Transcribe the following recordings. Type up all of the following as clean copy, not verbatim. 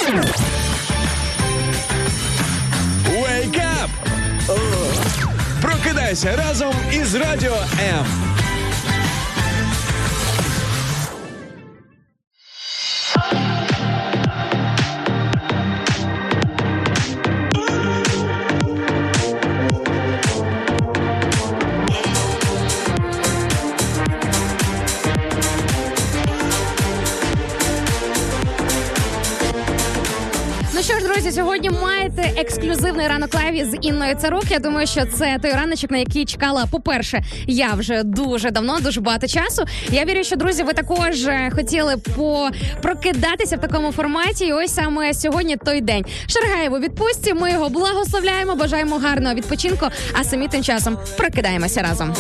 Wake up! Прокидайся разом із Радіо М. Що ж, друзі, сьогодні маєте ексклюзивний ранок лайв з Інною Царук. Я думаю, що це той раночок, на який чекала, по-перше, я вже дуже давно, дуже багато часу. Я вірю, що, друзі, ви також хотіли прокидатися в такому форматі. І ось саме сьогодні той день. Шаргаєв у відпустці, ми його благословляємо, бажаємо гарного відпочинку, а самі тим часом прокидаємося разом.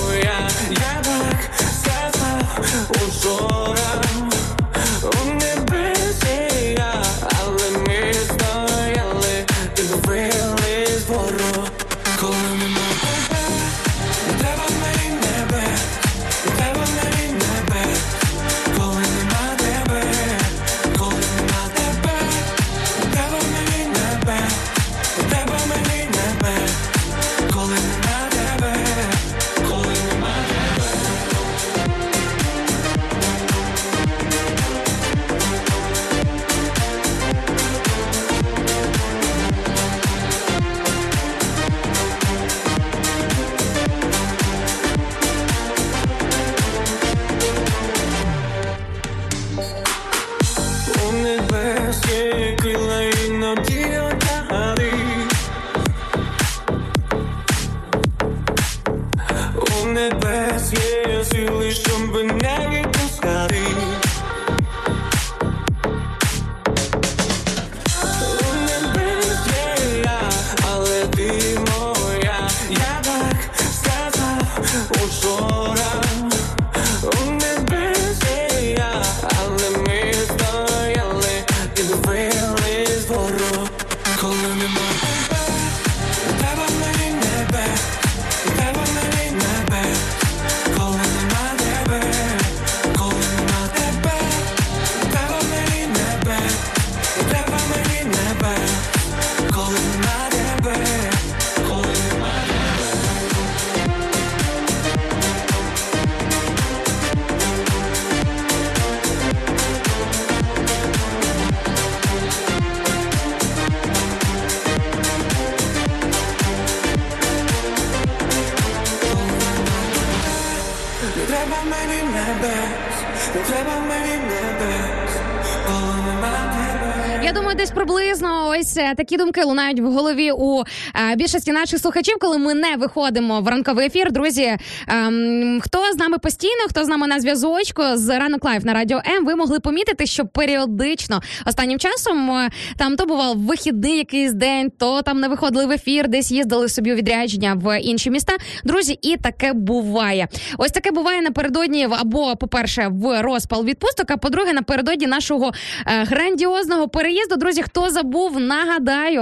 Я думаю, десь приблизно ось такі думки лунають в голові у більшості наших слухачів, коли ми не виходимо в ранковий ефір. Друзі, хто з нами постійно, хто з нами на зв'язочку з Ранок Лайв на Радіо М, ви могли помітити, що періодично останнім часом там то бував вихідний якийсь день, то там не виходили в ефір, десь їздили собі у відрядження в інші міста. Друзі, і таке буває. Ось таке буває напередодні або, по-перше, в розпал відпусток, а по-друге, напередодні нашого грандіозного переїзду. Друзі, хто забув, нагадаю,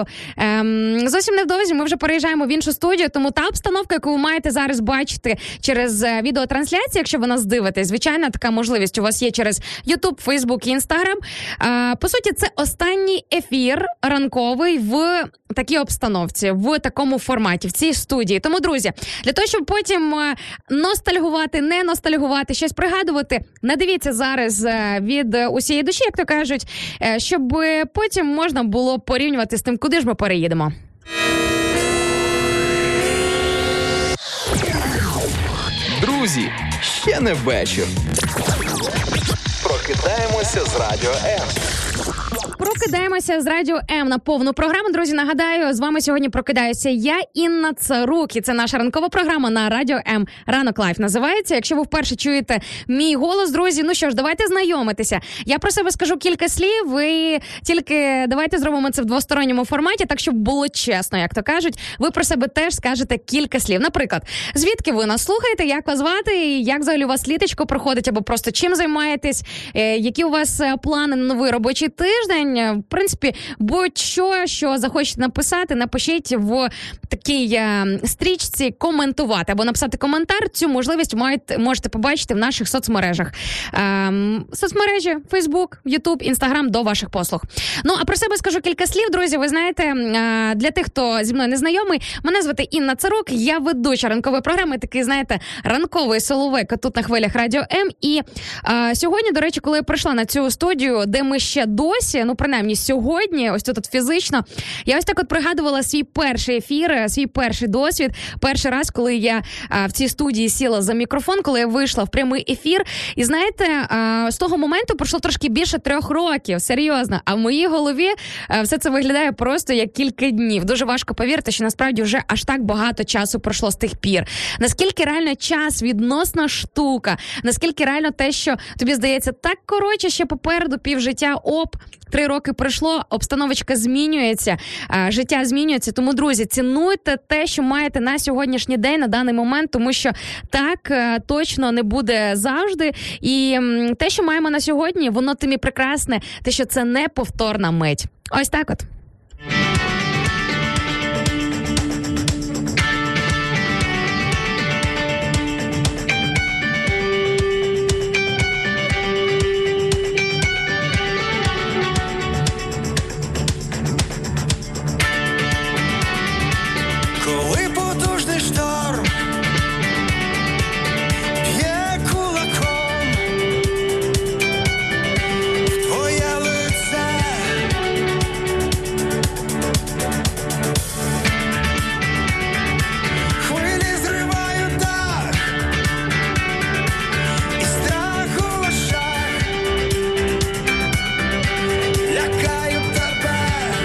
зовсім невдовзі ми вже переїжджаємо в іншу студію, тому та обстановка, яку ви маєте зараз бачити через відеотрансляцію, якщо ви нас дивитесь, звичайно, така можливість у вас є через YouTube, Facebook і Instagram. По суті, це останній ефір ранковий в такій обстановці, в такому форматі, в цій студії. Тому, друзі, для того, щоб потім ностальгувати, не ностальгувати, щось пригадувати, не дивіться зараз від усієї душі, як то кажуть, щоб потім можна було порівнювати з тим, куди ж ми переїдемо. Друзі, ще не вечір. Прокидаємося з Радіо М. Прокидаємося з Радіо М на повну програму. Друзі, нагадаю, з вами сьогодні прокидаюся я, Інна Царук. І це наша ранкова програма на Радіо М. Ранок Лайв називається. Якщо ви вперше чуєте мій голос, друзі, ну що ж, давайте знайомитися. Я про себе скажу кілька слів і тільки давайте зробимо це в двосторонньому форматі, так, щоб було чесно, як то кажуть. Ви про себе теж скажете кілька слів. Наприклад, звідки ви нас слухаєте, як вас звати, і як взагалі у вас літочко проходить, або просто чим займаєтесь, які у вас плани на новий робочий тиждень, В принципі, будь-що захочете написати, напишіть в такій стрічці коментувати або написати коментар. Цю можливість можете побачити в наших соцмережах. Соцмережі Facebook, YouTube, Instagram до ваших послуг. Ну, а про себе скажу кілька слів, друзі. Ви знаєте, для тих, хто зі мною не знайомий, мене звати Інна Царук, я ведуча ранкової програми, такий, знаєте, ранковий соловейко тут на хвилях Радіо М. І сьогодні, до речі, коли я прийшла на цю студію, де ми ще досі, ну, принаймні сьогодні, ось тут фізично, я ось так от пригадувала свій перший ефір, свій перший досвід, перший раз, коли я в цій студії сіла за мікрофон, коли я вийшла в прямий ефір. І знаєте, з того моменту пройшло трошки більше 3 років, серйозно. А в моїй голові все це виглядає просто як кілька днів. Дуже важко повірити, що насправді вже аж так багато часу пройшло з тих пір. Наскільки реально час відносна штука, наскільки реально те, що тобі здається так коротше, ще попереду півжиття, 3 роки пройшло, обстановочка змінюється, життя змінюється. Тому, друзі, цінуйте те, що маєте на сьогоднішній день, на даний момент, тому що так точно не буде завжди. І те, що маємо на сьогодні, воно тим і прекрасне, те, що це неповторна мить. Ось так от. Коли потужний шторм б'є кулаком в твоє лице, хвилі зривають дах і страх у очах лякають тебе.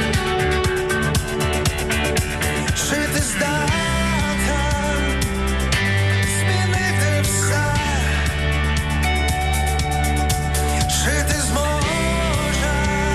Жити здатен змінити все, жити зможеш.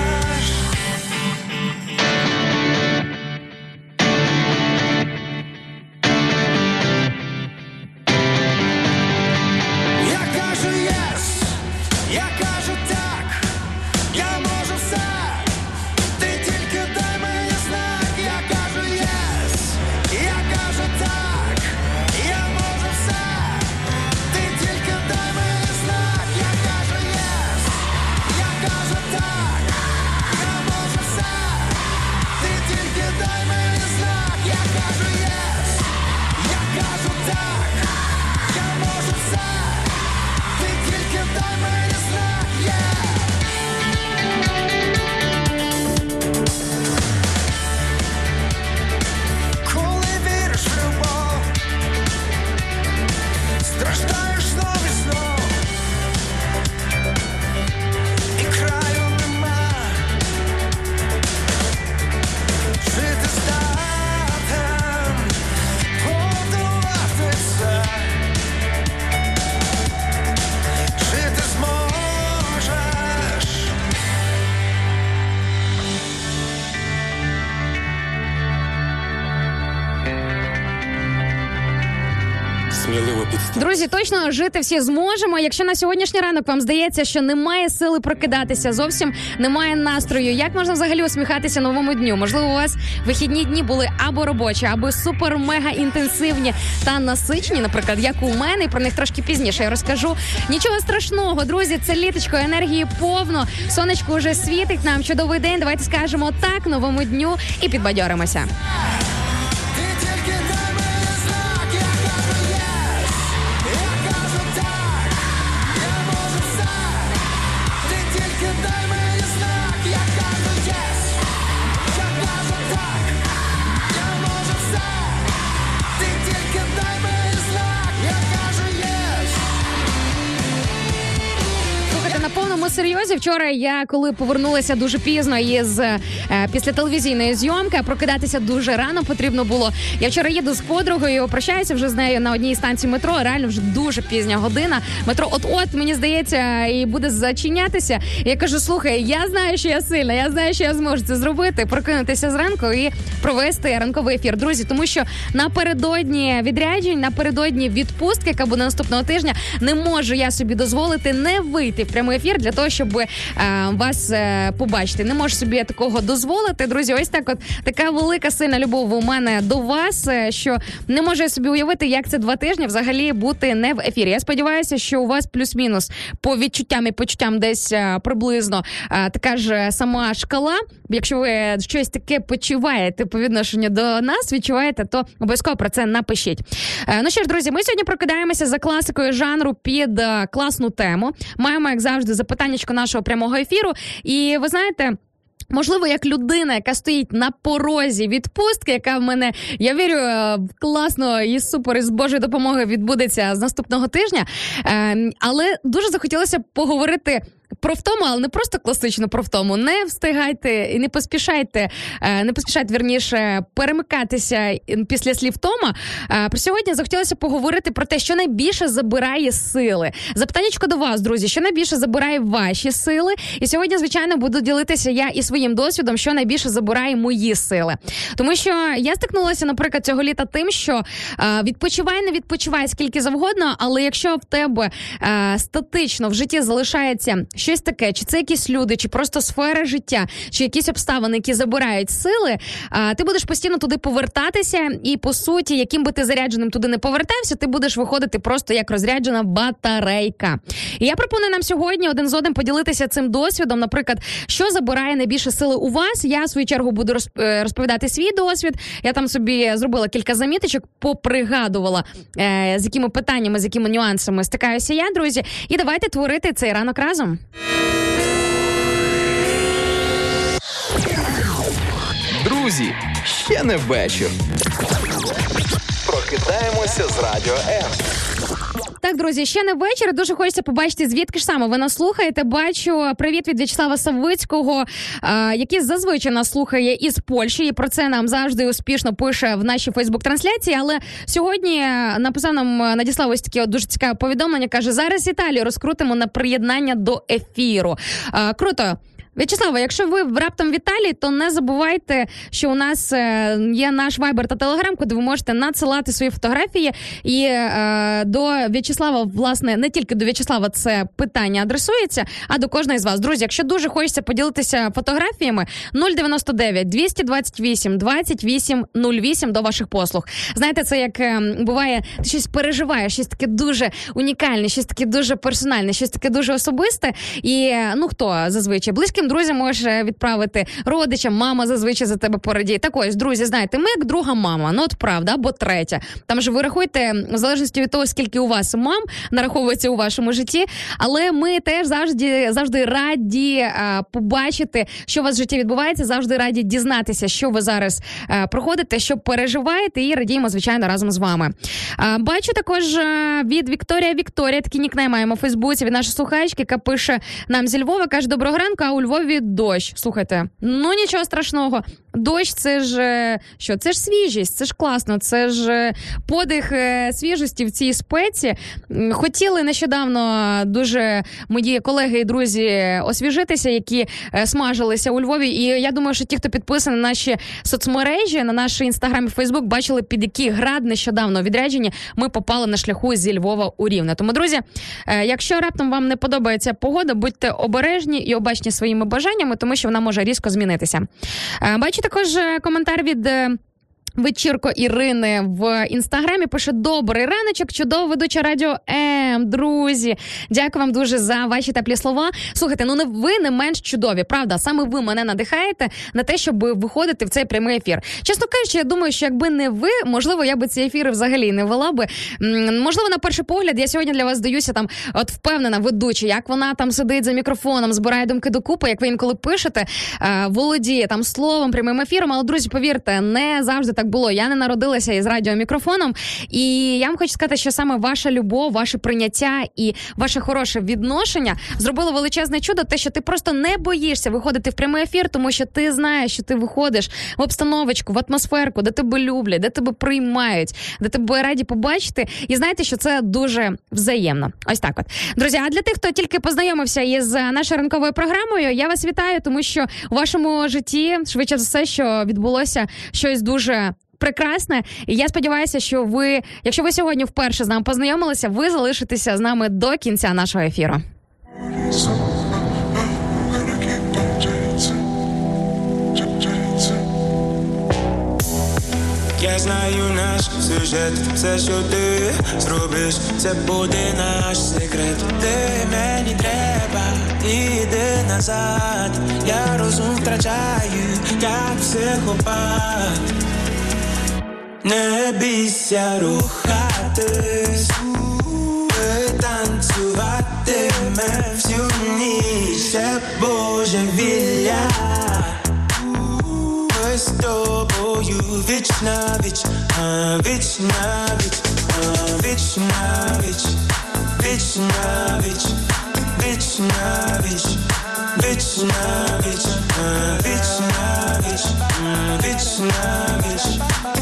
Я кажу єс, я кажу так, я можу все, ти тільки дай мені знак. Я кажу єс, я кажу так, я можу все, ти тільки дай мені знак. Я кажу єс, я кажу так, я можу все, ти тільки дай мені знак. Я кажу єс, я кажу так, я можу все, ти тільки дай мені знак. Коли віриш в любов, страждаєш знов і знов, і краю нема, жити здатен подолати все, жити зможеш. Сміливо підстав. Друзі, точно жити всі зможемо. Якщо на сьогоднішній ранок вам здається, що немає сили прокидатися, зовсім немає настрою, як можна взагалі усміхатися новому дню? Можливо, у вас вихідні дні були або робочі, або супер-мега-інтенсивні та насичені, наприклад, як у мене, і про них трошки пізніше я розкажу. Нічого страшного, друзі, це літочко, енергії повно, сонечко вже світить нам, чудовий день, давайте скажемо так новому дню і підбадьоримося. Ти тільки дай мені знак. Я кажу єс, я кажу так, я можу все, ти тільки дай мені знак. Я кажу єс, я кажу так, я можу все, ти тільки дай мені знак. Я кажу єс. Слухайте, на повному серйозі, вчора я, коли повернулася дуже пізно після телевізійної зйомки, а прокидатися дуже рано потрібно було. Я вчора їду з подругою, прощаюся вже з нею на одній станції метро, реально вже дуже пізня година. Метро от-от, мені здається, і буде зачинятися. Я кажу, слухай, я знаю, що я сильна, я знаю, що я зможу це зробити, прокинутися зранку і провести ранковий ефір. Друзі, тому що напередодні відряджень, напередодні відпустки, яка буде наступного тижня, не можу я собі дозволити не вийти в прямий ефір для того, щоб би вас побачити. Не можу собі такого дозволити. Друзі, ось так от така велика сильна любов у мене до вас, що не можу я собі уявити, як це 2 тижні взагалі бути не в ефірі. Я сподіваюся, що у вас плюс-мінус по відчуттям і почуттям десь приблизно така ж сама шкала. Якщо ви щось таке почуваєте по відношенню до нас, відчуваєте, то обов'язково про це напишіть. Ну що ж, друзі, ми сьогодні прокидаємося за класикою жанру під класну тему. Маємо, як завжди, запитаннячко нашого прямого ефіру. І ви знаєте, можливо, як людина, яка стоїть на порозі відпустки, яка в мене, я вірю, класно і супер, і з Божою допомогою відбудеться з наступного тижня, але дуже захотілося поговорити про втому, але не просто класично про втому. Не встигайте і не поспішайте, вірніше, перемикатися після слів втома. Про сьогодні захотілося поговорити про те, що найбільше забирає сили. Запитаннячко до вас, друзі, що найбільше забирає ваші сили? І сьогодні, звичайно, буду ділитися я і своїм досвідом, що найбільше забирає мої сили. Тому що я стикнулася, наприклад, цього літа тим, що не відпочивай скільки завгодно, але якщо в тебе статично в житті залишається щось таке, чи це якісь люди, чи просто сфера життя, чи якісь обставини, які забирають сили, ти будеш постійно туди повертатися, і, по суті, яким би ти зарядженим туди не повертався, ти будеш виходити просто як розряджена батарейка. І я пропоную нам сьогодні один з одним поділитися цим досвідом, наприклад, що забирає найбільше сили у вас. Я, в свою чергу, буду розповідати свій досвід. Я там собі зробила кілька заміточок, попригадувала, з якими питаннями, з якими нюансами стикаюся я, друзі. І давайте творити цей ранок разом. Друзі, ще не вечір. Прокидаємося з Радіо М. Так, друзі, ще не вечір. Дуже хочеться побачити, звідки ж саме ви нас слухаєте. Бачу привіт від В'ячеслава Савицького, який зазвичай нас слухає із Польщі. І про це нам завжди успішно пише в нашій Фейсбук-трансляції. Але сьогодні надіслав ось таке дуже цікаве повідомлення. Каже, зараз Італію розкрутимо на приєднання до ефіру. Круто. В'ячеслава, якщо ви раптом в Італії, то не забувайте, що у нас є наш Viber та Telegram, куди ви можете надсилати свої фотографії. І до В'ячеслава, власне, не тільки до В'ячеслава це питання адресується, а до кожної з вас. Друзі, якщо дуже хочеться поділитися фотографіями, 099 228 28 08 до ваших послуг. Знаєте, це як буває, ти щось переживаєш, щось таке дуже унікальне, щось таке дуже персональне, щось таке дуже особисте. І, хто зазвичай? Близьким друзям може відправити, родичам, мама зазвичай за тебе порадіє. Так ось, друзі, знаєте, ми як друга мама, от правда, або третя. Там же ви рахуєте, в залежності від того, скільки у вас мам нараховується у вашому житті, але ми теж завжди раді побачити, що у вас в житті відбувається, завжди раді дізнатися, що ви зараз проходите, що переживаєте, і радіємо, звичайно, разом з вами. Бачу також від Вікторія, такий нікнейм маємо в Фейсбуці, від нашої слухачки, яка пише нам зі Львова, каже, доброго ранку, а у Львові дощ. Слухайте, нічого страшного. Дощ – це ж що? Це ж свіжість, це ж класно, це ж подих свіжості в цій спеці. Хотіли нещодавно дуже мої колеги і друзі освіжитися, які смажилися у Львові. І я думаю, що ті, хто підписаний на наші соцмережі, на наш Інстаграм і Фейсбук, бачили, під який град нещодавно відряджені ми попали на шляху зі Львова у Рівне. Тому, друзі, якщо раптом вам не подобається погода, будьте обережні і обачні своїми бажаннями, тому що вона може різко змінитися. Бачу також коментар від Вечірко Ірини в Інстаграмі, пише: добрий раночок, чудово ведуча Радіо М, друзі. Дякую вам дуже за ваші теплі слова. Слухайте, ви не менш чудові, правда? Саме ви мене надихаєте на те, щоб виходити в цей прямий ефір. Чесно кажучи, я думаю, що якби не ви, можливо, я би ці ефіри взагалі не вела би. Можливо, на перший погляд, я сьогодні для вас здаюся там от впевнена ведуча, як вона там сидить за мікрофоном, збирає думки докупи, як ви інколи пишете, володіє там словом, прямим ефіром, але, друзі, повірте, не завжди так було. Я не народилася із радіомікрофоном, і я вам хочу сказати, що саме ваша любов, ваше прийняття і ваше хороше відношення зробило величезне чудо, те, що ти просто не боїшся виходити в прямий ефір, тому що ти знаєш, що ти виходиш в обстановочку, в атмосферку, де тебе люблять, де тебе приймають, де тебе раді побачити, і знаєте, що це дуже взаємно. Ось так от. Друзі, а для тих, хто тільки познайомився із нашою ранковою програмою, я вас вітаю, тому що у вашому житті, швидше за все, що відбулося щось дуже прекрасне. І я сподіваюся, що ви, якщо ви сьогодні вперше з нами познайомилися, ви залишитеся з нами до кінця нашого ефіру. Я знаю наш сюжет, все, що ти зробиш, це буде наш секрет. Ти мені треба, іди назад. Я розум втрачаю, як психопат. Не бійся рухатись, танцюватиме всю ніч, це божевілля. Ми з тобою віч на віч, віч на віч, віч на віч, віч на віч, віч на віч, віч на віч, віч на віч, віч на віч.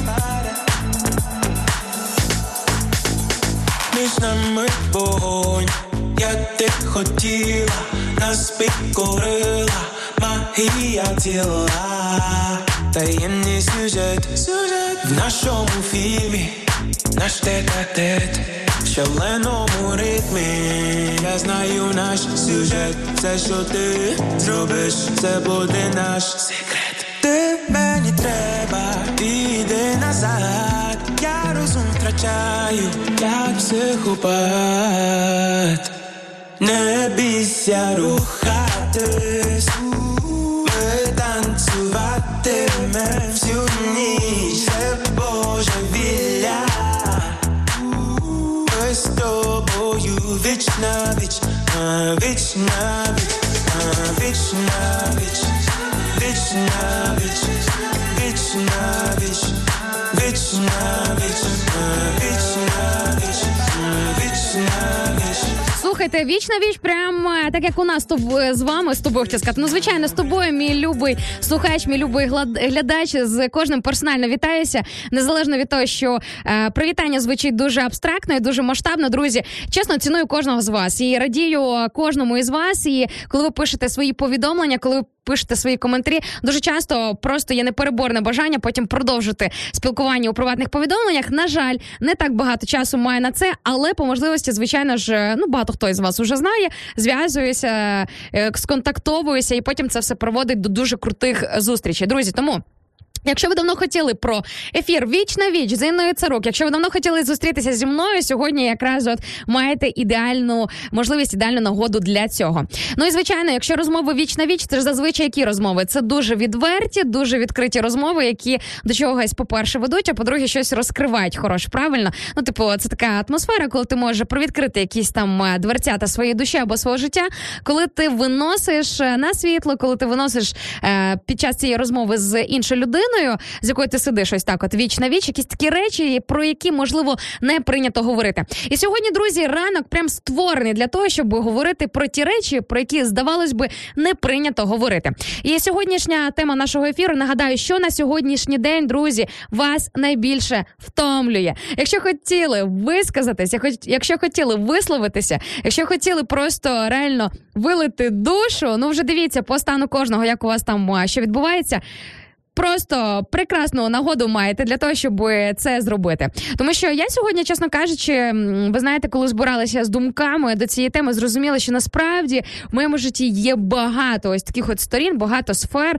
Між нами вогонь, як ти хотіла, нас підкорила магія тіла. Таємний сюжет в нашому фільмі, наш тет-а-тет в шаленому ритмі. Я знаю наш сюжет, все, що ти зробиш, це буде наш секрет. Ти мені треба, іди назад. Я розум втрачаю, як психопат. Не бійся рухатись, ми танцюватиме всю ніч, це божевілля. Ми з тобою віч на віч, віч на віч, віч на віч, віч на віч, віч на віч, віч на віч, віч на віч, віч на віч. Слухайте, віч на віч, прям так як у нас з вами, з тобою хотів сказати. Ну, звичайно, з тобою, мій любий слухач, мій любий глядач, з кожним персонально вітаюся. Незалежно від того, що привітання звучить дуже абстрактно і дуже масштабно, друзі. Чесно, ціную кожного з вас і радію кожному із вас. І коли ви пишете свої повідомлення, коли ви пишете свої коментарі, дуже часто просто є непереборне бажання потім продовжити спілкування у приватних повідомленнях. На жаль, не так багато часу маю на це, але по можливості, звичайно ж, багато хто із вас вже знає, зв'язуюся, сконтактовуюся і потім це все проводить до дуже крутих зустрічей. Друзі, тому якщо ви давно хотіли про ефір «Віч на віч» з Інною Царук, якщо ви давно хотіли зустрітися зі мною, сьогодні якраз от маєте ідеальну можливість, ідеальну нагоду для цього. Ну і, звичайно, якщо розмови «Віч на віч», це ж зазвичай які розмови? Це дуже відверті, дуже відкриті розмови, які до чогось, по-перше, ведуть, а по-друге, щось розкривають хороше, правильно? Ну, типу, це така атмосфера, коли ти можеш провідкрити якісь там дверцята своєї душі або свого життя, коли ти виносиш на світло, коли ти виносиш під час цієї розмови з іншою людиною, з якою ти сидиш ось так от віч на віч, якісь такі речі, про які, можливо, не прийнято говорити. І сьогодні, друзі, ранок прям створений для того, щоб говорити про ті речі, про які, здавалось би, не прийнято говорити. І сьогоднішня тема нашого ефіру, нагадаю, що на сьогоднішній день, друзі, вас найбільше втомлює. Якщо хотіли висказатися, якщо хотіли висловитися, якщо хотіли просто реально вилити душу, ну вже дивіться по стану кожного, як у вас там що відбувається. Просто прекрасну нагоду маєте для того, щоб це зробити. Тому що я сьогодні, чесно кажучи, ви знаєте, коли збиралася з думками до цієї теми, зрозуміла, що насправді в моєму житті є багато ось таких от сторін, багато сфер,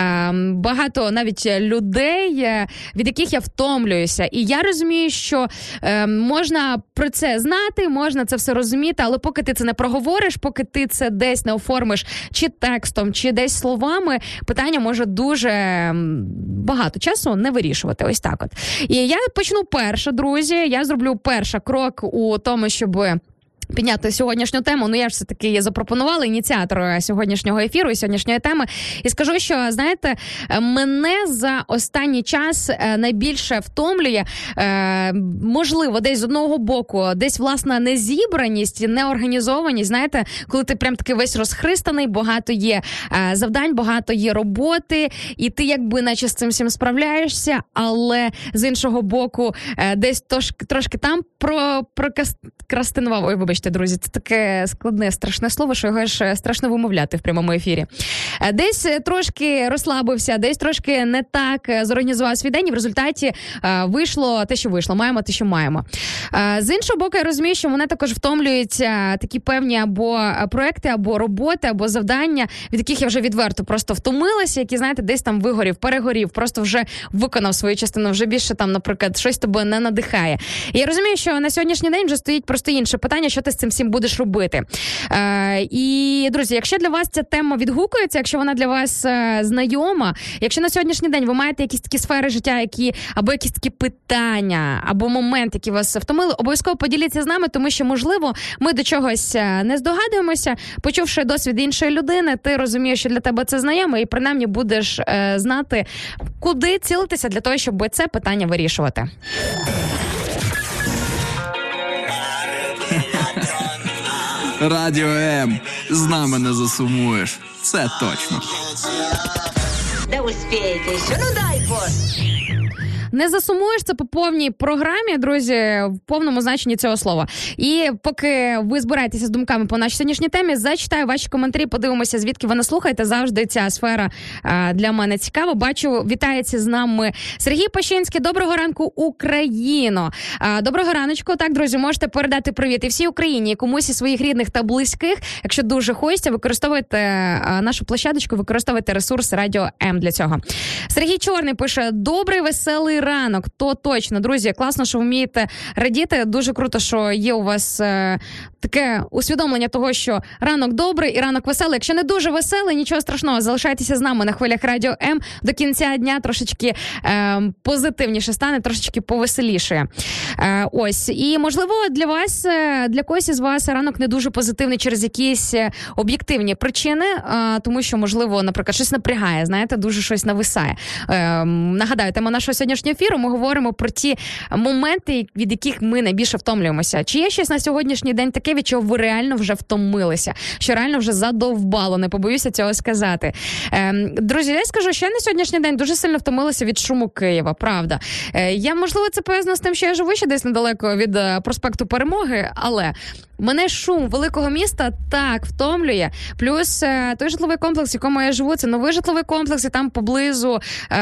багато навіть людей, від яких я втомлююся. І я розумію, що можна про це знати, можна це все розуміти, але поки ти це не проговориш, поки ти це десь не оформиш чи текстом, чи десь словами, питання може дуже багато часу не вирішувати. Ось так от. І я почну перше, друзі. Я зроблю перший крок у тому, щоб підняти сьогоднішню тему. Ну, я ж все-таки запропонувала ініціатор сьогоднішнього ефіру і сьогоднішньої теми. І скажу, що, знаєте, мене за останній час найбільше втомлює, можливо, десь з одного боку, десь, власна, незібраність, неорганізованість, знаєте, коли ти прям таки весь розхристаний, багато є завдань, багато є роботи, і ти якби наче з цим всім справляєшся, але з іншого боку, десь трошки там прокрастинував, Вибачте, друзі, це таке складне, страшне слово, що його ж страшно вимовляти в прямому ефірі. Десь трошки розслабився, десь трошки не так зорганізував свій день, і в результаті вийшло те, що вийшло. Маємо те, що маємо. З іншого боку, я розумію, що мене також втомлюють такі певні або проекти, або роботи, або завдання, від яких я вже відверто просто втомилася, які, знаєте, десь там вигорів, перегорів, просто вже виконав свою частину, вже більше там, наприклад, щось тебе не надихає. І я розумію, що на сьогоднішній день вже стоїть просто інше питання, що ти з цим всім будеш робити. І, друзі, якщо для вас ця тема відгукується, якщо вона для вас знайома, якщо на сьогоднішній день ви маєте якісь такі сфери життя, або якісь такі питання, або моменти, які вас втомили, обов'язково поділіться з нами, тому що, можливо, ми до чогось не здогадуємося. Почувши досвід іншої людини, ти розумієш, що для тебе це знайомо, і принаймні будеш знати, куди цілитися для того, щоб це питання вирішувати. Радіо М. З нами не засумуєш. Це точно. Да успеете еще, ну дай бог. Не засумуєш, це по повній програмі, друзі, в повному значенні цього слова. І поки ви збираєтеся з думками по нашій сьогоднішній темі, зачитаю ваші коментарі, подивимося, звідки ви нас слухаєте. Завжди ця сфера для мене цікава. Бачу, вітається з нами Сергій Пащинський. Доброго ранку, Україно! Доброго раночку. Так, друзі, можете передати привіт і всій Україні, і комусь із своїх рідних та близьких. Якщо дуже хочеться, використовуйте нашу площадочку, використовуйте ресурс Радіо М для цього. Сергій Чорний пише: добрий, веселий ранок. То точно, друзі, класно, що ви вмієте радіти. Дуже круто, що є у вас таке усвідомлення того, що ранок добрий і ранок веселий. Якщо не дуже веселий, нічого страшного, залишайтеся з нами на хвилях Радіо М. До кінця дня трошечки позитивніше стане, трошечки повеселіше. Ось. І, можливо, для вас, для когось із вас ранок не дуже позитивний через якісь об'єктивні причини, тому що, можливо, наприклад, щось напрягає, знаєте, дуже щось нависає. Нагадаю, тема нашого сьогоднішнього ефіру, ми говоримо про ті моменти, від яких ми найбільше втомлюємося. Чи є щось на сьогоднішній день таке, від чого ви реально вже втомилися? Що реально вже задовбало, не побоюся цього сказати. Друзі, я скажу, що я на сьогоднішній день дуже сильно втомилася від шуму Києва, правда. Я, можливо, це пов'язано з тим, що я живу ще десь недалеко від проспекту Перемоги, але мене шум великого міста так втомлює. Плюс той житловий комплекс, в якому я живу, це новий житловий комплекс, і там поблизу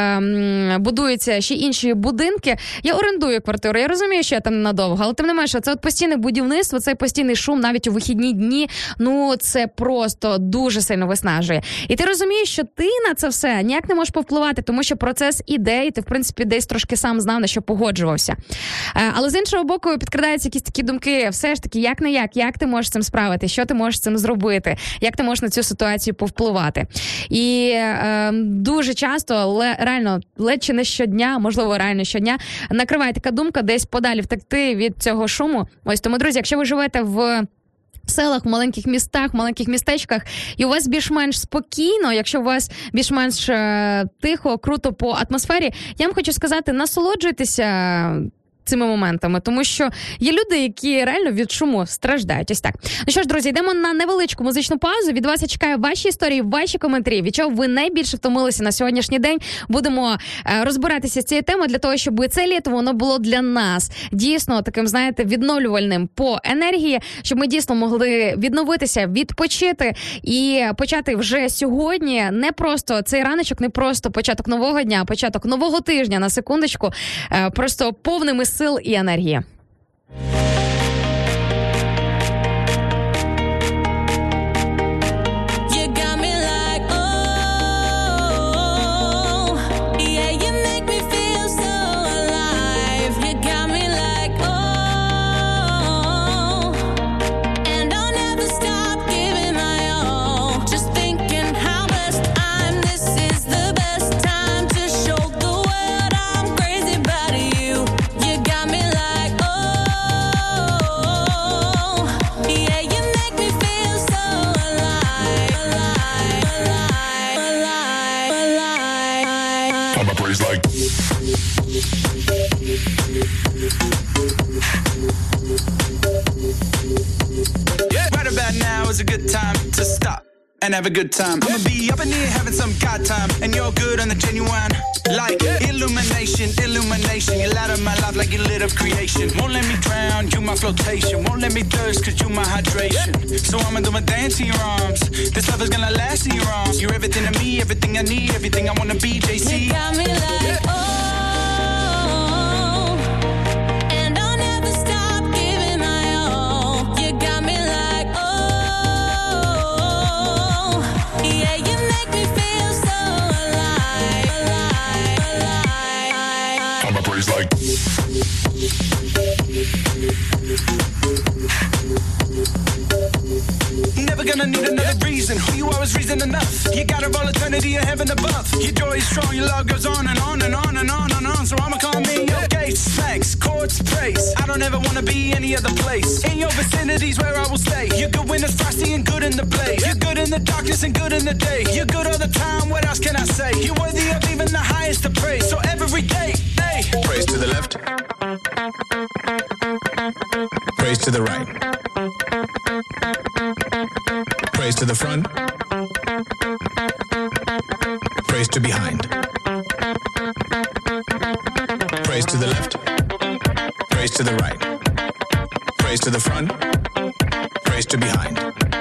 будуються ще інші будинки. Я орендую квартиру, я розумію, що я там ненадовго, але тим не менше, це от постійне будівництво, цей постійний шум навіть у вихідні дні, ну це просто дуже сильно виснажує. І ти розумієш, що ти на це все ніяк не можеш повпливати, тому що процес іде, і ти, в принципі, десь трошки сам знав, на що погоджувався. Але з іншого боку, підкрадаються якісь такі думки, все ж таки, як ти можеш з цим справити, що ти можеш з цим зробити, як ти можеш на цю ситуацію повпливати. І дуже часто, реально, ледь чи не щодня, можливо, реально щодня, накриває така думка десь подалі втекти від цього шуму. Ось тому, друзі, якщо ви живете в селах, в маленьких містах, в маленьких містечках, і у вас більш-менш спокійно, якщо у вас більш-менш тихо, круто по атмосфері, я вам хочу сказати, насолоджуйтеся цими моментами, тому що є люди, які реально від шуму страждають. Ось так. Ну що ж, друзі, йдемо на невеличку музичну паузу. Від вас я чекаю ваші історії, ваші коментарі. Від чого ви найбільше втомилися на сьогоднішній день. Будемо розбиратися з цією темою для того, щоб це літо воно було для нас дійсно таким, знаєте, відновлювальним по енергії, щоб ми дійсно могли відновитися, відпочити і почати вже сьогодні не просто цей раночок, не просто початок нового дня, а початок нового тижня, на секундочку, просто повними сил і енергії. and have a good time. I'ma be up in here having some god time, and you're good on the genuine. Like illumination, illumination. You light up my life like you lit up creation. Won't let me drown, you my flotation. Won't let me thirst, cause you my hydration. So I'ma do my dance in your arms. This love is gonna last in your arms. You're everything to me, everything I need, everything I wanna be, JC. You got me like, oh. Never gonna need another reason. Who you are is reason enough. You got a all eternity of heaven above. Your joy is strong, your love goes on and on and on and on and on. So I'ma call me your gates, thanks, courts, praise. I don't ever wanna be any other place. In your vicinity's where I will stay. You're good when it's frosty and good in the blaze. You're good in the darkness and good in the day. You're good all the time, what else can I say? You're worthy of even the highest of praise. So every day, hey. Praise to the left. Praise to the right. Praise to the front. Praise to behind. Praise to the left. Praise to the right. Praise to the front. Praise to behind.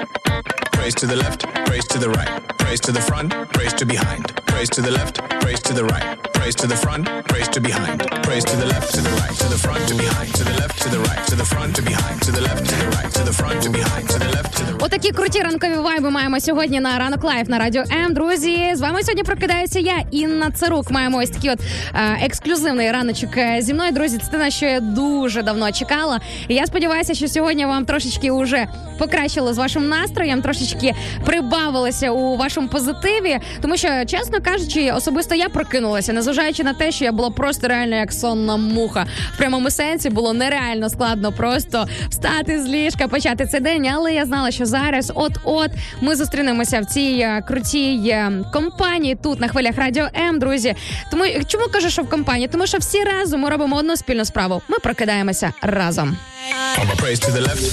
Praise to the left. Praise to the right. Praise to the front. Praise to behind. Praise to the left. Praise to the right. Praise to the front. Praise to behind. Praise to the left, to the right, to the front, to behind, to the left, to the right, to the front, to behind, to the left, to the right, to the front, to behind, to the left, to the right. Отакі круті ранкові вайби маємо сьогодні на Ранок Лайф на Радіо М. Друзі, з вами сьогодні прокидаюся я, Інна Царук. Маємо ось такий ексклюзивний раночок зі мною. Друзі, це те, на що я дуже давно чекала. І я сподіваюся, що сьогодні вам трошечки уже покращило з вашим настроєм, трошечки прибавилося у вашому позитиві. Тому що, чесно кажучи, особисто я прокинулася, незважаючи на те, що я була просто реально як сонна муха. В прямому сенсі було нереально складно просто встати з ліжка, почати цей день. Але я знала, що зараз от-от ми зустрінемося в цій крутій компанії тут на хвилях Радіо М, друзі. Тому чому кажу, що в компанії? Тому що всі разом ми робимо одну спільну справу. Ми прокидаємося разом. Praise to the left.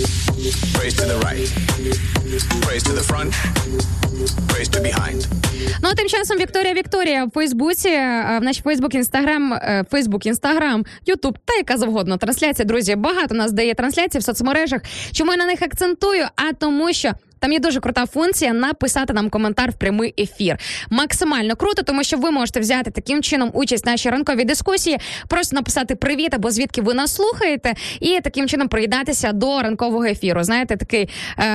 Praise to the right. Praise to the front. Praise to behind. Ну, а тим часом Вікторія в Фейсбуці, в наш Фейсбук, Інстаграм, Ютуб та яка завгодно трансляція. Друзі, багато у нас дає трансляцій в соцмережах. Чому я на них акцентую? А тому що там є дуже крута функція написати нам коментар в прямий ефір. Максимально круто, тому що ви можете взяти таким чином участь в нашій ранковій дискусії, просто написати привіт або звідки ви нас слухаєте, і таким чином приєднатися до ранкового ефіру. Знаєте, такий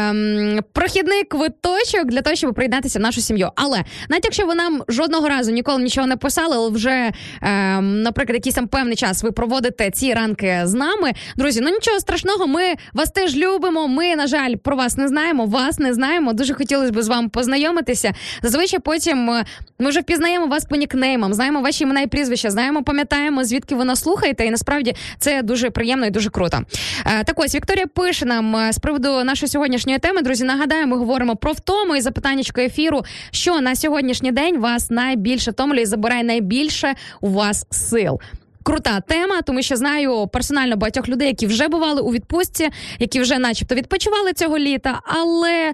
прохідний квиточок для того, щоб приєднатися в нашу сім'ю. Але навіть якщо ви нам жодного разу ніколи нічого не писали, але вже, наприклад, якийсь там певний час ви проводите ці ранки з нами, друзі, ну нічого страшного, ми вас теж любимо, ми, на жаль, про вас не знаємо, вас не знаємо, дуже хотілося б з вами познайомитися. Зазвичай потім ми вже впізнаємо вас по нікнеймам, знаємо ваші імена і прізвища, знаємо, пам'ятаємо, звідки ви нас слухаєте, і насправді це дуже приємно і дуже круто. Так ось, Вікторія пише нам з приводу нашої сьогоднішньої теми. Друзі, нагадаю, ми говоримо про втому і запитаннячко ефіру, що на сьогоднішній день вас найбільше втомлює і забирає найбільше у вас сил. Крута тема, тому що знаю персонально багатьох людей, які вже бували у відпустці, які вже начебто відпочивали цього літа, але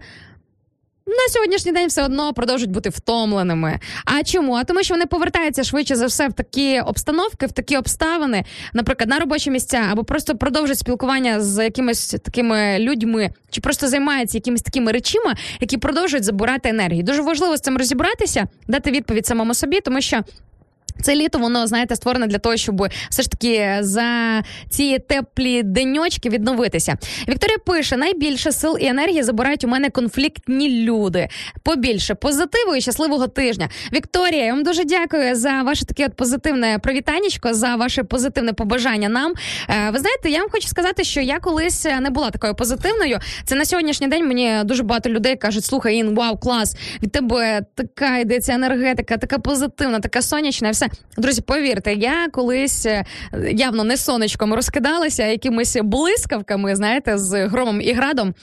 на сьогоднішній день все одно продовжують бути втомленими. А чому? А тому що вони повертаються швидше за все в такі обстановки, в такі обставини, наприклад, на робочі місця, або просто продовжують спілкування з якимись такими людьми, чи просто займаються якимись такими речима, які продовжують забирати енергію. Дуже важливо з цим розібратися, дати відповідь самому собі, тому що це літо, воно, знаєте, створене для того, щоб все ж таки за ці теплі деньочки відновитися. Вікторія пише, найбільше сил і енергії забирають у мене конфліктні люди. Побільше позитиву і щасливого тижня. Вікторія, я вам дуже дякую за ваше таке от позитивне привітаннячко, за ваше позитивне побажання нам. Ви знаєте, я вам хочу сказати, що я колись не була такою позитивною. Це на сьогоднішній день мені дуже багато людей кажуть, слухай, Ін, вау, клас, від тебе така йдеться енергетика, така позитивна, така сонячна, все. Друзі, повірте, я колись явно не сонечком розкидалася, якимись блискавками, знаєте, з громом і градом,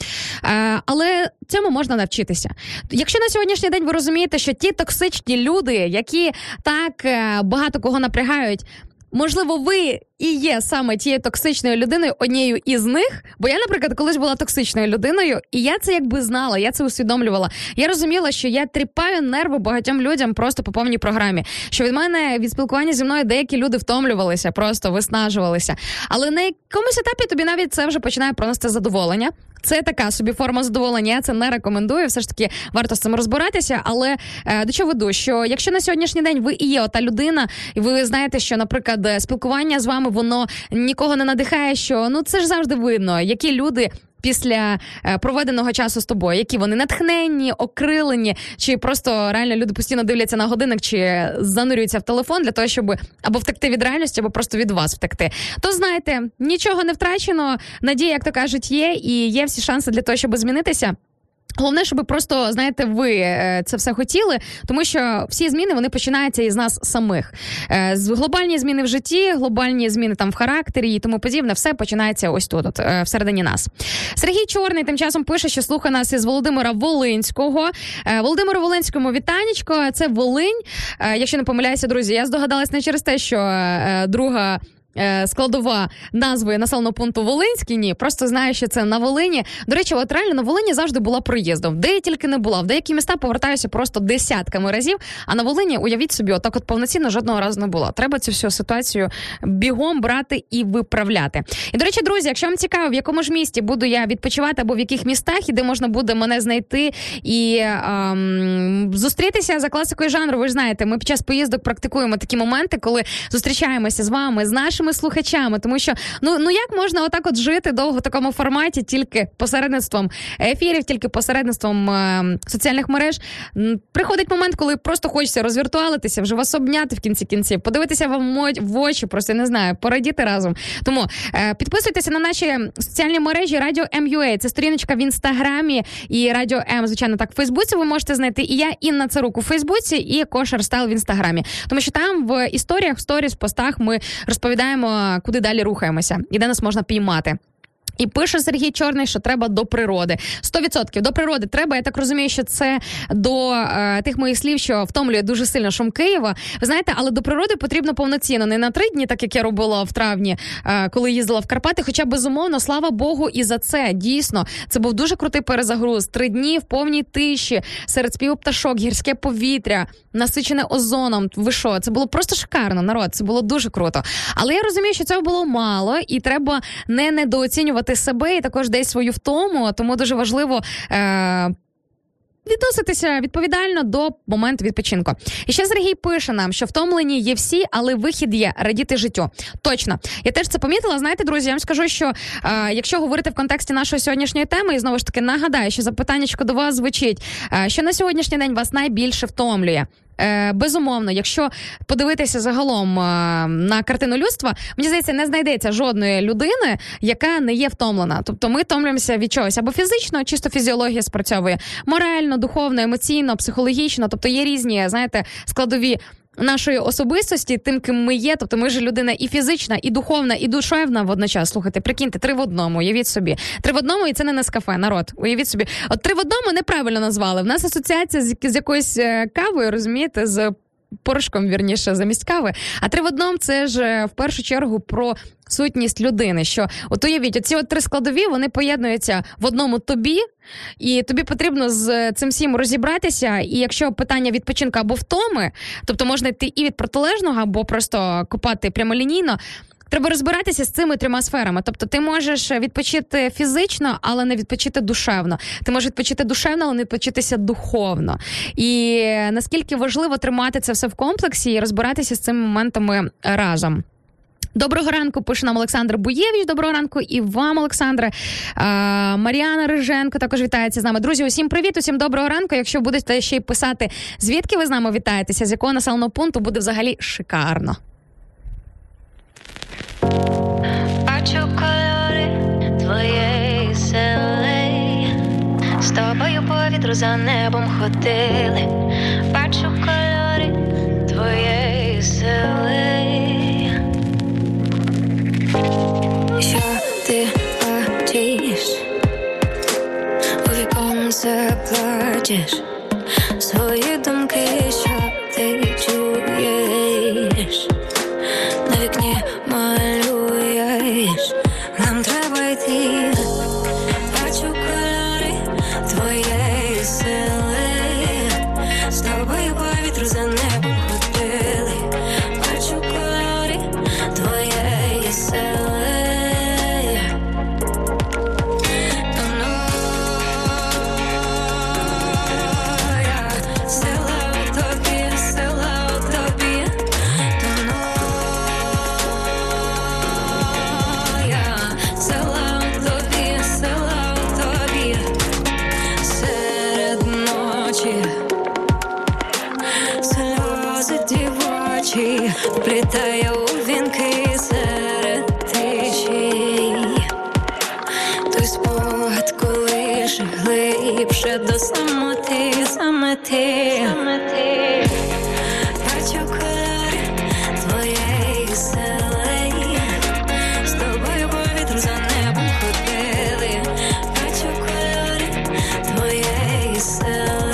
але цьому можна навчитися. Якщо на сьогоднішній день ви розумієте, що ті токсичні люди, які так багато кого напрягають, можливо, ви і є саме тією токсичною людиною, однією із них. Бо я, наприклад, колись була токсичною людиною, і я це якби знала, я це усвідомлювала. Я розуміла, що я тріпаю нерви багатьом людям просто по повній програмі. Що від мене, від спілкування зі мною деякі люди втомлювалися, просто виснажувалися. Але на якомусь етапі тобі навіть це вже починає приносити задоволення. Це така собі форма задоволення, я це не рекомендую, все ж таки варто з цим розбиратися, але до чого веду, що якщо на сьогоднішній день ви і є ота людина, і ви знаєте, що, наприклад, спілкування з вами, воно нікого не надихає, що, ну, це ж завжди видно, які люди після проведеного часу з тобою, які вони натхненні, окрилені, чи просто реально люди постійно дивляться на годинник, чи занурюються в телефон для того, щоб або втекти від реальності, або просто від вас втекти. То знаєте, нічого не втрачено, надія, як то кажуть, є, і є всі шанси для того, щоб змінитися. Головне, щоб просто, знаєте, ви це все хотіли, тому що всі зміни, вони починаються із нас самих. Глобальні зміни в житті, глобальні зміни там в характері і тому подібне, все починається ось тут, всередині нас. Сергій Чорний тим часом пише, що слухає нас із Володимира Волинського. Володимиру Волинському вітанечко, це Волинь. Якщо не помиляюся, друзі, я здогадалась не через те, що друга складова назви населеного пункту Волинський, ні, просто знаю, що це на Волині. До речі, от реально на Волині завжди була проїздом. Де я тільки не була. В деякі міста повертаюся просто десятками разів, а на Волині, уявіть собі, отак от повноцінно жодного разу не була. Треба цю всю ситуацію бігом брати і виправляти. І, до речі, друзі, якщо вам цікаво, в якому ж місті буду я відпочивати або в яких містах, і де можна буде мене знайти і зустрітися за класикою жанру, ви ж знаєте, ми під час поїздок практикуємо такі моменти, коли зустрічаємося з вами, з нашими слухачами, тому що, ну як можна отак от жити довго в такому форматі тільки посередництвом ефірів, тільки посередництвом соціальних мереж. Приходить момент, коли просто хочеться розвіртуалитися, вже вас обняти в кінці кінців, подивитися вам в очі, просто, не знаю, порадіти разом. Тому підписуйтеся на наші соціальні мережі Радіо М.ЮА, це сторіночка в Інстаграмі, і Радіо М, звичайно, так, в Фейсбуці ви можете знайти, і я, Інна Царук, у Фейсбуці, і Кошар Стайл в Інстаграмі. Тому що там в історіях, в сторіс, в постах ми розповідаємо, куди далі рухаємося, і де нас можна піймати. І пише Сергій Чорний, що треба до природи. 100% до природи треба. Я так розумію, що це до тих моїх слів, що втомлює дуже сильно шум Києва. Ви знаєте, але до природи потрібно повноцінно. Не на 3 дні, так як я робила в травні, коли їздила в Карпати. Хоча, безумовно, слава Богу, і за це. Дійсно, це був дуже крутий перезагруз. 3 дні в повній тиші, серед співу пташок, гірське повітря, насичене озоном. Ви що? Це було просто шикарно, народ. Це було дуже круто. Але я розумію, що цього було мало, і треба не недооцінювати себе і також десь свою втому, тому дуже важливо відноситися відповідально до моменту відпочинку. І ще Сергій пише нам, що втомлені є всі, але вихід є – радіти життю. Точно. Я теж це помітила. Знаєте, друзі, я вам скажу, що якщо говорити в контексті нашої сьогоднішньої теми, і знову ж таки нагадаю, що запитаннячко до вас звучить, що на сьогоднішній день вас найбільше втомлює. Безумовно, якщо подивитися загалом на картину людства, мені здається, не знайдеться жодної людини, яка не є втомлена. Тобто ми втомлюємося від чогось або фізично, чисто фізіологія спрацьовує, морально, духовно, емоційно, психологічно, тобто є різні, знаєте, складові нашої особистості, тим, ким ми є, тобто ми ж людина і фізична, і духовна, і душевна водночас. Слухайте, прикиньте, 3 в одному, уявіть собі. 3 в одному, і це не Нескафе, народ, уявіть собі. От 3 в одному неправильно назвали. В нас асоціація з якоюсь кавою, розумієте, з порошком, вірніше, замість кави. А 3 в одному – це ж в першу чергу про сутність людини, що от уявіть, оці от 3 складові, вони поєднуються в одному тобі, і тобі потрібно з цим всім розібратися, і якщо питання відпочинку або втоми, тобто можна йти і від протилежного, або просто копати прямолінійно, треба розбиратися з цими 3 сферами. Тобто ти можеш відпочити фізично, але не відпочити душевно. Ти можеш відпочити душевно, але не відпочитися духовно. І наскільки важливо тримати це все в комплексі і розбиратися з цими моментами разом. Доброго ранку, пише нам Олександр Буєвич. Доброго ранку і вам, Олександре. Мар'яна Риженко також вітається з нами. Друзі, усім привіт, усім доброго ранку. Якщо будете ще й писати, звідки ви з нами вітаєтеся, з якого населеного пункту, буде взагалі шикарно. Бачу кольори твоєї селей, з тобою по вітру за небом ходили. Бачу кольори твоєї селей. Що ти бачиш, у віконце плачеш, свої думки, що ти чуєш, на вікні вночі вплітає у вінки серед тиші. Той спогад, коли ще глибше до самоти, самоти. Бачу кольори твоєї сили, з тобою по вітру за небом ходили. Бачу кольори твоєї сили.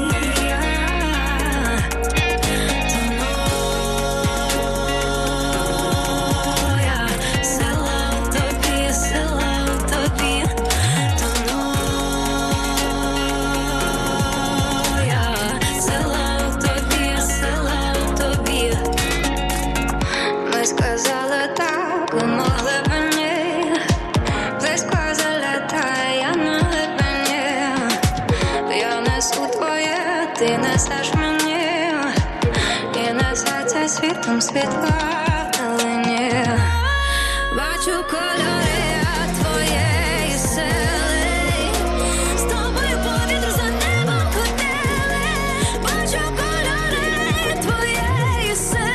Сказала так, могли б мені близько залітає, я на глибині. Я несу твоє, ти несеш мені, і несеться світом світла вдалині. Бачу кольори твоєї сили, з тобою по вітру за небом ходили. Бачу кольори твоєї сили.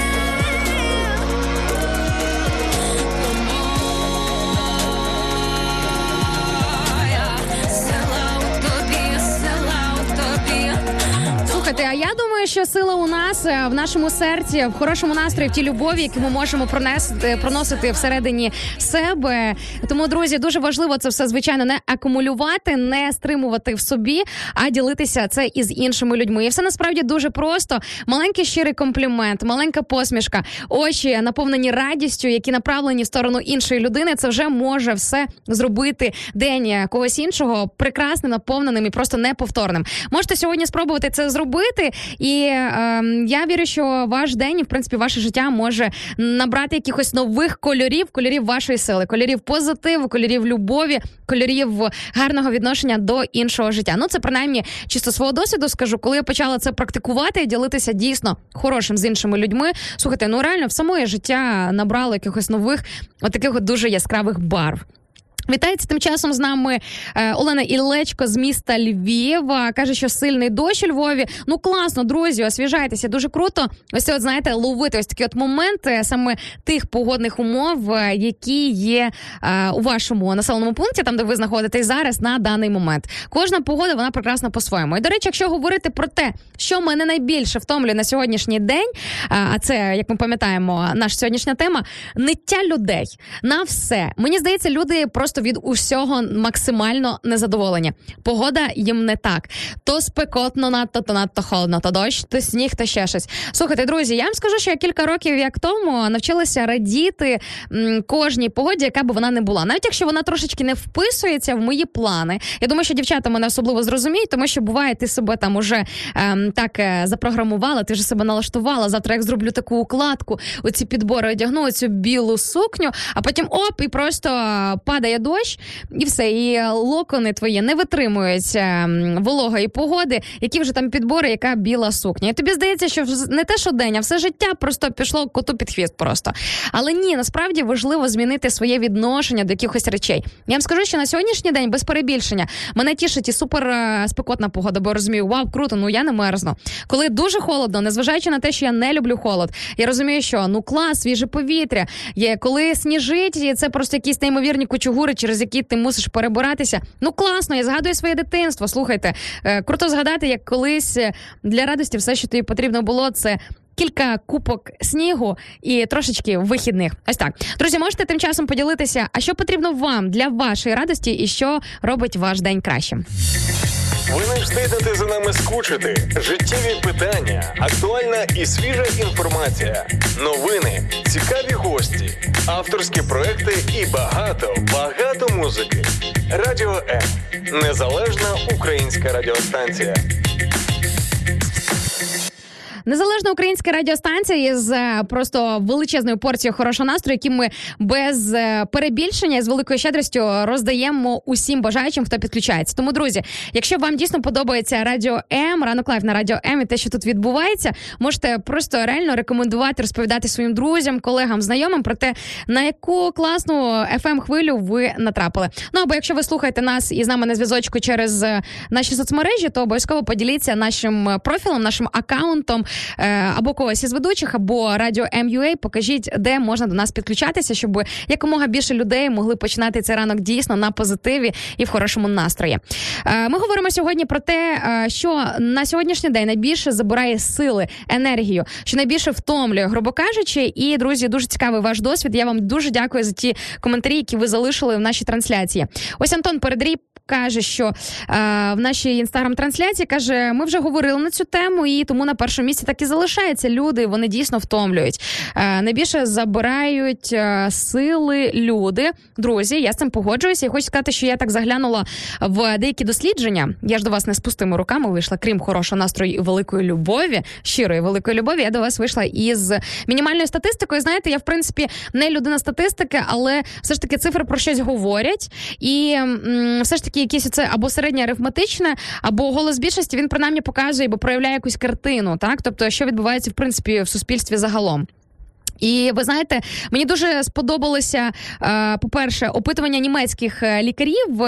Слухайте, а я думаю, що сила у нас в нашому серці, в хорошому настрої, в тій любові, яку ми можемо проносити всередині себе. Тому, друзі, дуже важливо це все, звичайно, не акумулювати, не стримувати в собі, а ділитися це із іншими людьми. І все насправді дуже просто. Маленький щирий комплімент, маленька посмішка, очі наповнені радістю, які направлені в сторону іншої людини, це вже може все зробити день когось іншого прекрасним, наповненим і просто неповторним. Можете сьогодні спробувати це зробити, і я вірю, що ваш день, в принципі, ваше життя може набрати якихось нових кольорів вашої сили, кольорів позитиву, кольорів любові, кольорів гарного відношення до іншого життя. Ну, це принаймні чисто свого досвіду скажу, коли я почала це практикувати і ділитися дійсно хорошим з іншими людьми. Слухайте, ну реально все моє життя набрало якихось нових, отаких от дуже яскравих барв. Вітається тим часом з нами Олена Іллечко з міста Львова. Каже, що сильний дощ у Львові. Ну класно, друзі, освіжайтеся. Дуже круто. Ось це, от, знаєте, ловити ось такі от моменти саме тих погодних умов, які є у вашому населеному пункті, там, де ви знаходитесь зараз на даний момент. Кожна погода, вона прекрасна по-своєму. І, до речі, якщо говорити про те, що мене найбільше втомлює на сьогоднішній день, а це, як ми пам'ятаємо, наша сьогоднішня тема, ниття людей на все. Мені здається, люди просто від усього максимально незадоволені. Погода їм не так. То спекотно надто, то надто холодно, то дощ, то сніг, то ще щось. Слухайте, друзі, я вам скажу, що я кілька років як тому навчилася радіти кожній погоді, яка б вона не була. Навіть якщо вона трошечки не вписується в мої плани. Я думаю, що дівчата мене особливо зрозуміють, тому що буває, ти себе там уже так запрограмувала, ти вже себе налаштувала, завтра як зроблю таку укладку, оці підбори одягну, оцю білу сукню, а потім оп, і просто падає дощ, і все, і локони твої не витримують вологої погоди, які вже там підбори, яка біла сукня. І тобі здається, що не те, що день, а все життя просто пішло коту під хвіст просто. Але ні, насправді важливо змінити своє відношення до якихось речей. Я вам скажу, що на сьогоднішній день, без перебільшення, мене тішить і супер спекотна погода, бо я розумію, вау, круто, ну я не мерзну. Коли дуже холодно, незважаючи на те, що я не люблю холод, я розумію, що ну клас, свіже повітря, є, коли сніжить, і це просто якісь неймовірні кучугури, через які ти мусиш перебиратися. Ну класно, я згадую своє дитинство, слухайте. Круто згадати, як колись для радості все, що тобі потрібно було, це кілька купок снігу і трошечки вихідних. Ось так. Друзі, можете тим часом поділитися, а що потрібно вам для вашої радості і що робить ваш день кращим? Ви не встигнете за нами скучити. Життєві питання, актуальна і свіжа інформація, новини, цікаві гості, авторські проекти і багато музики. Радіо М. Незалежна українська радіостанція. Незалежна українська радіостанція із просто величезною порцією хорошого настрою, яким ми без перебільшення, з великою щедрістю роздаємо усім бажаючим, хто підключається. Тому, друзі, якщо вам дійсно подобається Радіо М, Ранок Лайв на Радіо М і те, що тут відбувається, можете просто реально рекомендувати, розповідати своїм друзям, колегам, знайомим про те, на яку класну FM-хвилю ви натрапили. Ну, або якщо ви слухаєте нас і з нами на зв'язочку через наші соцмережі, то обов'язково поділіться нашим профілем, нашим акаунтом або когось із ведучих, або Радіо МЮА, покажіть, де можна до нас підключатися, щоб якомога більше людей могли починати цей ранок дійсно на позитиві і в хорошому настрої. Ми говоримо сьогодні про те, що на сьогоднішній день найбільше забирає сили, енергію, що найбільше втомлює, грубо кажучи. І, друзі, дуже цікавий ваш досвід. Я вам дуже дякую за ті коментарі, які ви залишили в нашій трансляції. Ось Антон Передрій каже, що в нашій інстаграм-трансляції, каже, ми вже говорили на цю тему, і тому на першому місці так і залишаються люди, вони дійсно втомлюють. Найбільше забирають сили люди. Друзі, я з цим погоджуюся. Я хочу сказати, що я так заглянула в деякі дослідження. Я ж до вас не з пустими руками вийшла, крім хорошого настрою і великої любові, щирої великої любові, я до вас вийшла із мінімальною статистикою. Знаєте, я, в принципі, не людина статистики, але все ж таки цифри про щось говорять. І все ж таки якісь оце або середнє арифметичне, або голос більшості, він принаймні показує або проявляє якусь картину, так? Тобто, що відбувається, в принципі, в суспільстві загалом. І ви знаєте, мені дуже сподобалося, по-перше, опитування німецьких лікарів.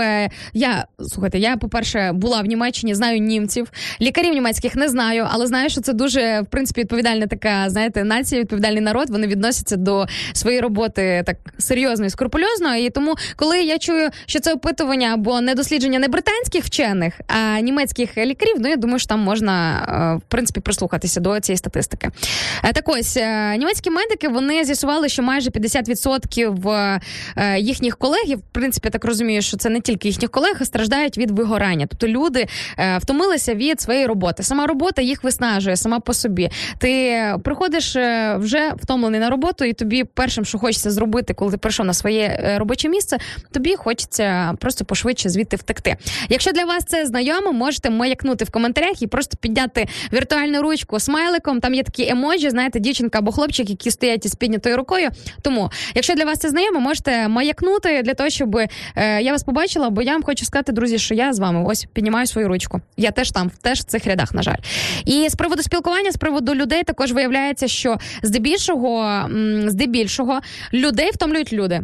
Я, по-перше, була в Німеччині, знаю німців. Лікарів німецьких не знаю, але знаю, що це дуже, в принципі, відповідальна така, знаєте, нація, відповідальний народ. Вони відносяться до своєї роботи так серйозно і скрупульозно. І тому, коли я чую, що це опитування або не дослідження не британських вчених, а німецьких лікарів, я думаю, що там можна, в принципі, прислухатися до цієї статистики. Так ось, німецькі медики, вони з'ясували, що майже 50% їхніх колег, в принципі, я так розумію, що це не тільки їхніх колег, страждають від вигорання. Тобто люди втомилися від своєї роботи. Сама робота їх виснажує сама по собі. Ти приходиш вже втомлений на роботу, і тобі першим, що хочеться зробити, коли ти прийшов на своє робоче місце, тобі хочеться просто пошвидше звідти втекти. Якщо для вас це знайомо, можете маякнути в коментарях і просто підняти віртуальну ручку смайликом. Там є такі емоджі, знаєте, дівчинка або хлопчик, які стоять із піднятою рукою. Тому, якщо для вас це знайомо, можете маякнути для того, щоб я вас побачила, бо я вам хочу сказати, друзі, що я з вами ось піднімаю свою ручку. Я теж там, теж в цих рядах, на жаль. І з приводу спілкування, з приводу людей також виявляється, що здебільшого людей втомлюють люди.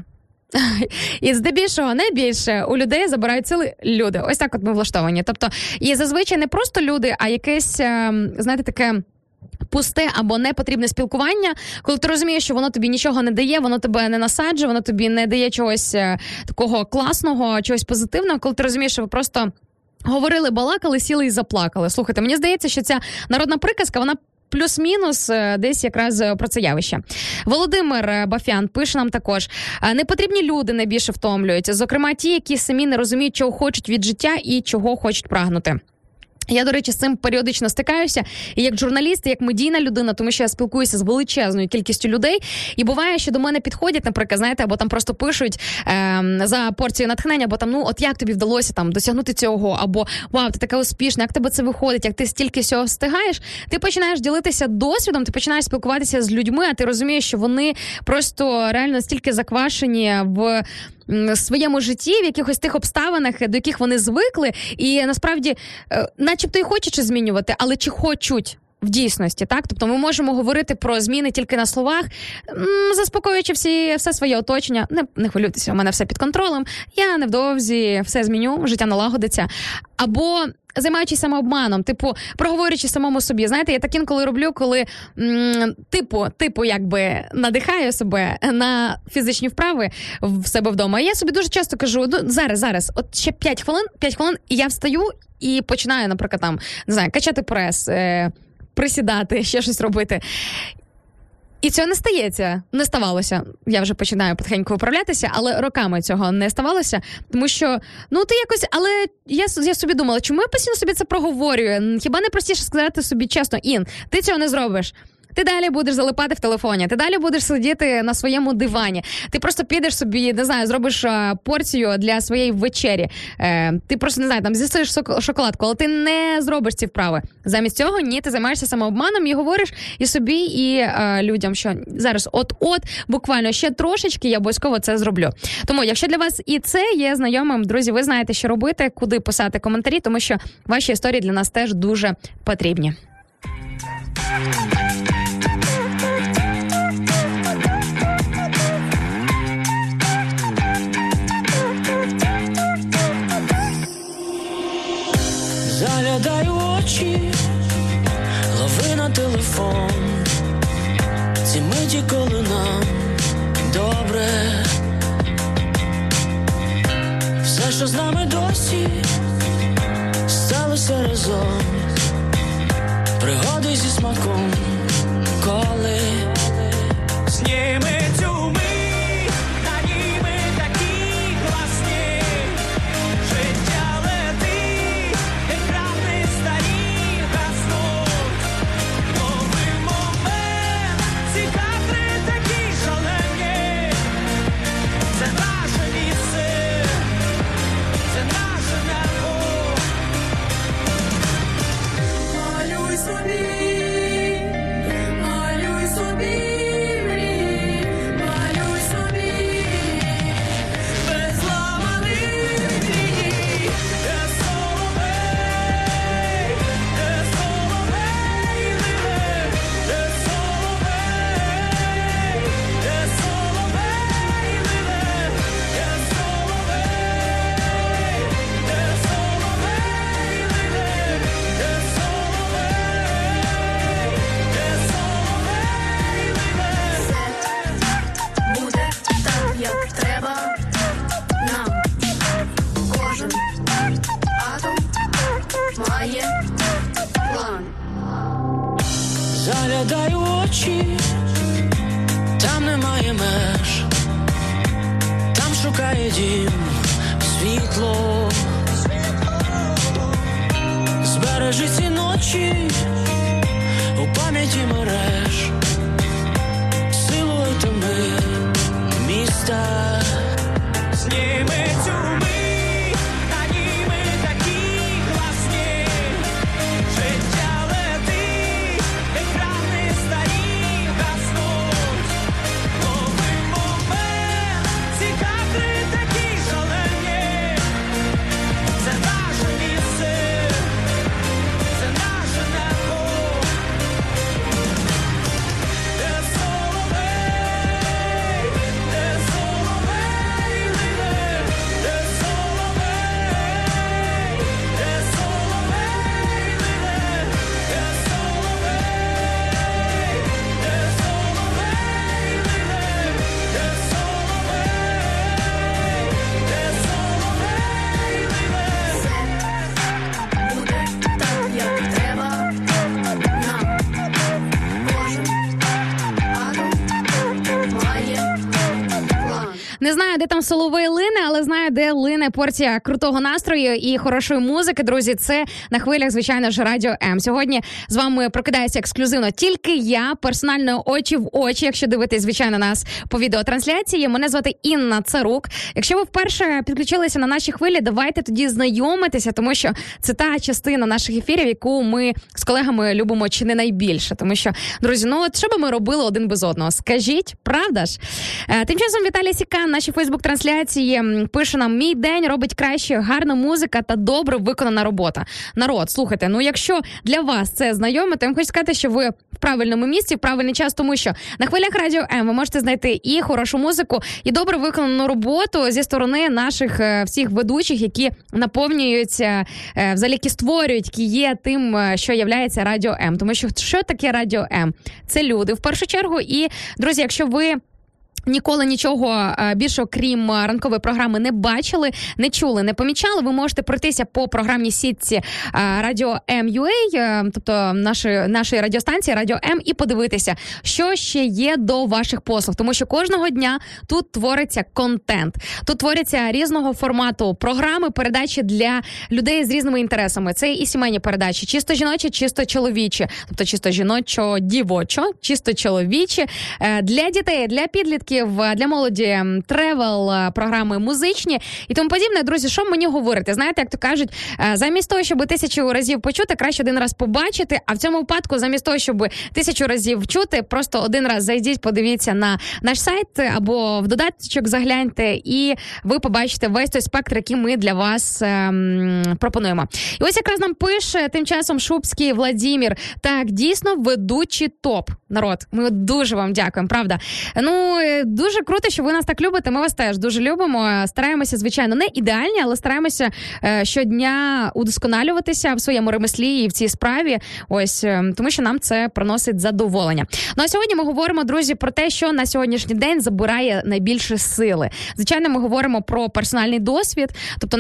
І здебільшого найбільше у людей забирають сили люди. Ось так от ми влаштовані. Тобто, і зазвичай не просто люди, а якесь, знаєте, таке пусте або непотрібне спілкування, коли ти розумієш, що воно тобі нічого не дає, воно тебе не насаджує, воно тобі не дає чогось такого класного, чогось позитивного, коли ти розумієш, що ви просто говорили, балакали, сіли і заплакали. Слухайте, мені здається, що ця народна приказка, вона плюс-мінус десь якраз про це явище. Володимир Бафян пише нам також: непотрібні люди найбільше втомлюють, зокрема ті, які самі не розуміють, чого хочуть від життя і чого хочуть прагнути. Я, до речі, з цим періодично стикаюся і як журналіст, і як медійна людина, тому що я спілкуюся з величезною кількістю людей, і буває, що до мене підходять, наприклад, знаєте, або там просто пишуть за порцію натхнення, або там, от як тобі вдалося там досягнути цього, або вау, ти така успішна, як тебе це виходить, як ти стільки всього встигаєш, ти починаєш ділитися досвідом, ти починаєш спілкуватися з людьми, а ти розумієш, що вони просто реально настільки заквашені в своєму житті, в якихось тих обставинах, до яких вони звикли, і насправді начебто і хочуть змінювати, але чи хочуть в дійсності, так? Тобто ми можемо говорити про зміни тільки на словах, заспокоюючи все своє оточення. Не хвилюйтеся, у мене все під контролем, я невдовзі все зміню, життя налагодиться. Або займаючись самообманом, проговорюючи самому собі. Знаєте, я так інколи роблю, коли якби надихаю себе на фізичні вправи в себе вдома. І я собі дуже часто кажу, зараз, от ще 5 хвилин, і я встаю і починаю, наприклад, там, не знаю, качати прес, присідати, ще щось робити. І цього не стається, не ставалося. Я вже починаю потихеньку виправлятися, але роками цього не ставалося, тому що, ти якось, але я собі думала, чому я постійно собі це проговорюю? Хіба не простіше сказати собі чесно, Ін, ти цього не зробиш. Ти далі будеш залипати в телефоні, ти далі будеш сидіти на своєму дивані, ти просто підеш собі, не знаю, зробиш порцію для своєї вечері, ти просто, не знаю, там з'їсиш шоколадку, але ти не зробиш ці вправи. Замість цього, ні, ти займаєшся самообманом і говориш і собі, і людям, що зараз от-от, буквально ще трошечки, я обов'язково це зроблю. Тому, якщо для вас і це є знайомим, друзі, ви знаєте, що робити, куди писати коментарі, тому що ваші історії для нас теж дуже потрібні. Заглядай в очі, лови на телефон. ці миті, коли нам добре. Все, що з нами досі сталося разом, пригоди зі смаком, коли зніми цю мить, на ній ми такі класні. Життя летить, екрани старі гаснуть. Новий момент, ці кадри такі шалені. Це наше місце, це наше небо. Малюй собі, малюй собі мрії, малюй собі безламані мрії. Де соловей, де соловей ливе, де соловей, де соловей ливе, де соловей, де соловей ливе, де Буде так, як треба нам. Кожен атом має план. Заглядай у очі, там немає меж, там шукає дім світло. Збережи ці ночі у пам'яті мереж, силуетами міста. Зніми цю мить, на ній ми такі класні. Життя летить, екрани старі гаснуть. Новий момент, ці кадри такі шалені. Це наше місце, це наше небо. Де соловей, де соловей ливе, де соловей, де соловей ливе, де соловей, де соловей ливе, де соловей, де соловей ливе. Буде так, як треба нам. Кожен атом має план. Не знаю, де там соловей лине, але знаю, де лине порція крутого настрою і хорошої музики, друзі. Це на хвилях, звичайно ж, Радіо М. Сьогодні з вами прокидається ексклюзивно тільки я, персонально очі в очі, якщо дивитесь, звичайно, нас по відеотрансляції. Мене звати Інна Царук. Якщо ви вперше підключилися на наші хвилі, давайте тоді знайомитися, тому що це та частина наших ефірів, яку ми з колегами любимо чи не найбільше. Тому що, друзі, ну от що би ми робили один без одного? Скажіть, правда ж? Тим часом Віталій Сікан, наші фейсбук-трансляції, пише нам: мій день робить краще гарна музика та добре виконана робота. Народ, слухайте, ну якщо для вас це знайоме, то я вам хочу сказати, що ви в правильному місці, в правильний час, тому що на хвилях Радіо М ви можете знайти і хорошу музику, і добре виконану роботу зі сторони наших всіх ведучих, які наповнюються, взагалі, які створюють, які є тим, що являється Радіо М. Тому що таке Радіо М? Це люди, в першу чергу. І, друзі, якщо ви ніколи нічого більше, крім ранкової програми, не бачили, не чули, не помічали, ви можете пройтися по програмній сітці Радіо М.UA, тобто нашої радіостанції Радіо М, і подивитися, що ще є до ваших послуг. Тому що кожного дня тут твориться контент, тут творяться різного формату програми, передачі для людей з різними інтересами. Це і сімейні передачі, чисто жіночі, чисто чоловічі, тобто чисто жіночо-дівочо, чисто чоловічі, для дітей, для підлітків, для молоді, тревел, програми музичні і тому подібне. Друзі, що мені говорити? Знаєте, як то кажуть, замість того, щоб 1000 разів почути, краще один раз побачити, а в цьому випадку замість того, щоб 1000 разів чути, просто один раз зайдіть, подивіться на наш сайт або в додаточок загляньте, і ви побачите весь той спектр, який ми для вас пропонуємо. І ось якраз нам пише тим часом Шубський Владимир: так, дійсно, ведучий топ. Народ, ми дуже вам дякуємо, правда. Ну, дуже круто, що ви нас так любите. Ми вас теж дуже любимо. Стараємося, звичайно, не ідеальні, але стараємося щодня удосконалюватися в своєму ремеслі і в цій справі. Ось, тому що нам це приносить задоволення. Ну а сьогодні ми говоримо, друзі, про те, що на сьогоднішній день забирає найбільше сили. Звичайно, ми говоримо про персональний досвід. Тобто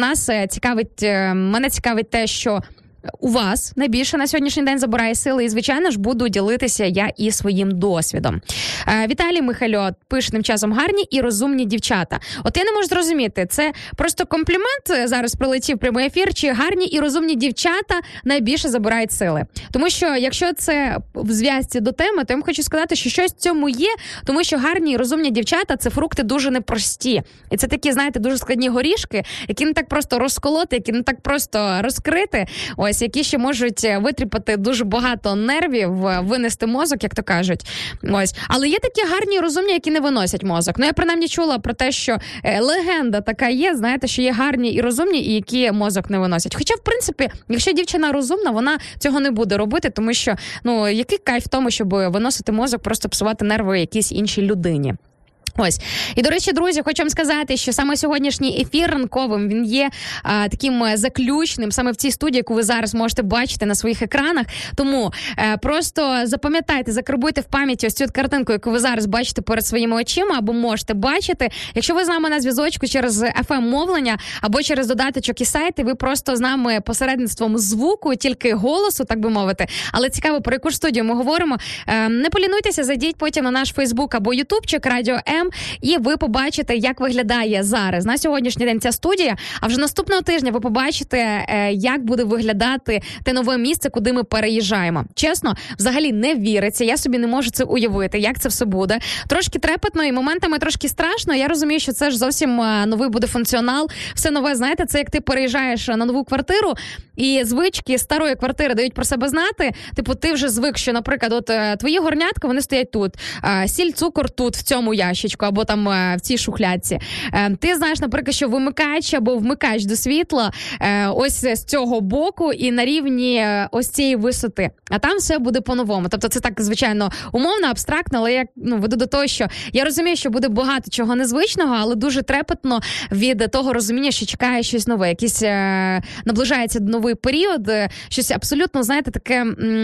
мене цікавить те, що у вас найбільше на сьогоднішній день забирає сили, і, звичайно ж, буду ділитися я і своїм досвідом. Віталій Михайльо пише тим часом: гарні і розумні дівчата. От я не можу зрозуміти, це просто комплімент зараз прилетів прямий ефір, чи гарні і розумні дівчата найбільше забирають сили. Тому що, якщо це в зв'язці до теми, то я вам хочу сказати, що щось в цьому є, тому що гарні і розумні дівчата – це фрукти дуже непрості. І це такі, знаєте, дуже складні горішки, які не так просто розколоти, які не так просто розкрити. Ось, які ще можуть витріпати дуже багато нервів, винести мозок, як то кажуть. Ось. Але є такі гарні і розумні, які не виносять мозок. Ну, я принаймні чула про те, що легенда така є, знаєте, що є гарні і розумні, і які мозок не виносять. Хоча, в принципі, якщо дівчина розумна, вона цього не буде робити, тому що, ну, який кайф в тому, щоб виносити мозок, просто псувати нерви якійсь іншій людині. Ось. І, до речі, друзі, хочу вам сказати, що саме сьогоднішній ефір ранковим, він є таким заключним саме в цій студії, яку ви зараз можете бачити на своїх екранах. Тому просто запам'ятайте, закарбуйте в пам'яті ось цю картинку, яку ви зараз бачите перед своїми очима, або можете бачити. Якщо ви з нами на зв'язочку через FM-мовлення, або через додаточок і сайти, ви просто з нами посередництвом звуку, тільки голосу, так би мовити. Але цікаво, про яку ж студію ми говоримо. Не полінуйтеся, зайдіть потім на наш Фейсбук або Ютубчик Радіо М, і ви побачите, як виглядає зараз на сьогоднішній день ця студія, а вже наступного тижня ви побачите, як буде виглядати те нове місце, куди ми переїжджаємо. Чесно, взагалі не віриться, я собі не можу це уявити, як це все буде. Трошки трепетно і моментами трошки страшно, я розумію, що це ж зовсім новий буде функціонал, все нове, знаєте, це як ти переїжджаєш на нову квартиру, і звички старої квартири дають про себе знати, типу ти вже звик, що, наприклад, от твої горнятка, вони стоять тут, сіль, цукор тут, в цьому ящичку, або там в цій шухлядці. Ти знаєш, наприклад, що вимикач або вмикач до світла ось з цього боку і на рівні ось цієї висоти. А там все буде по-новому. Тобто це так, звичайно, умовно, абстрактно, але я веду до того, що я розумію, що буде багато чого незвичного, але дуже трепетно від того розуміння, що чекає щось нове. Якийсь наближається новий період, щось абсолютно, знаєте, таке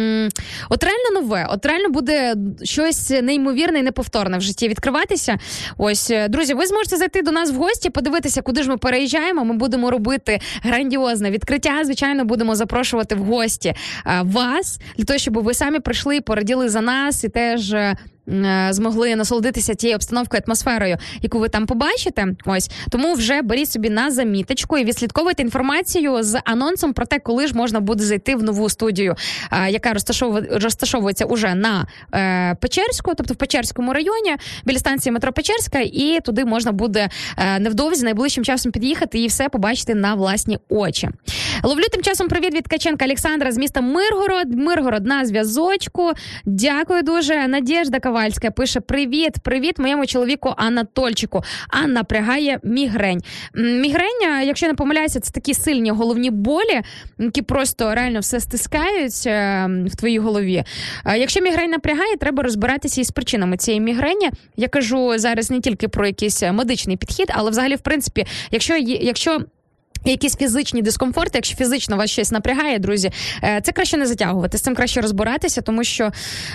от реально нове, от реально буде щось неймовірне і неповторне в житті відкриватися. Ось, друзі, ви зможете зайти до нас в гості, подивитися, куди ж ми переїжджаємо. Ми будемо робити грандіозне відкриття. Звичайно, будемо запрошувати в гості вас, для того, щоб ви самі прийшли і пораділи за нас і теж змогли насолодитися тією обстановкою, атмосферою, яку ви там побачите. Ось. Тому вже беріть собі на заміточку і відслідковуйте інформацію з анонсом про те, коли ж можна буде зайти в нову студію, яка розташовується уже на Печерську, тобто в Печерському районі, біля станції метро Печерська, і туди можна буде невдовзі, найближчим часом під'їхати і все побачити на власні очі. Ловлю тим часом привіт від Ткаченка Олександра з міста Миргород. Миргород на зв'язочку. Дякую дуже. Надєжда Ковальська пише: привіт моєму чоловіку Анатольчику. А напрягає мігрень. Мігрень, якщо я не помиляюся, це такі сильні головні болі, які просто реально все стискають в твоїй голові. Якщо мігрень напрягає, треба розбиратися із причинами цієї мігрені. Я кажу зараз не тільки про якийсь медичний підхід, але взагалі, в принципі, якщо якісь фізичні дискомфорти, якщо фізично вас щось напрягає, друзі, це краще не затягувати, з цим краще розбиратися, тому що,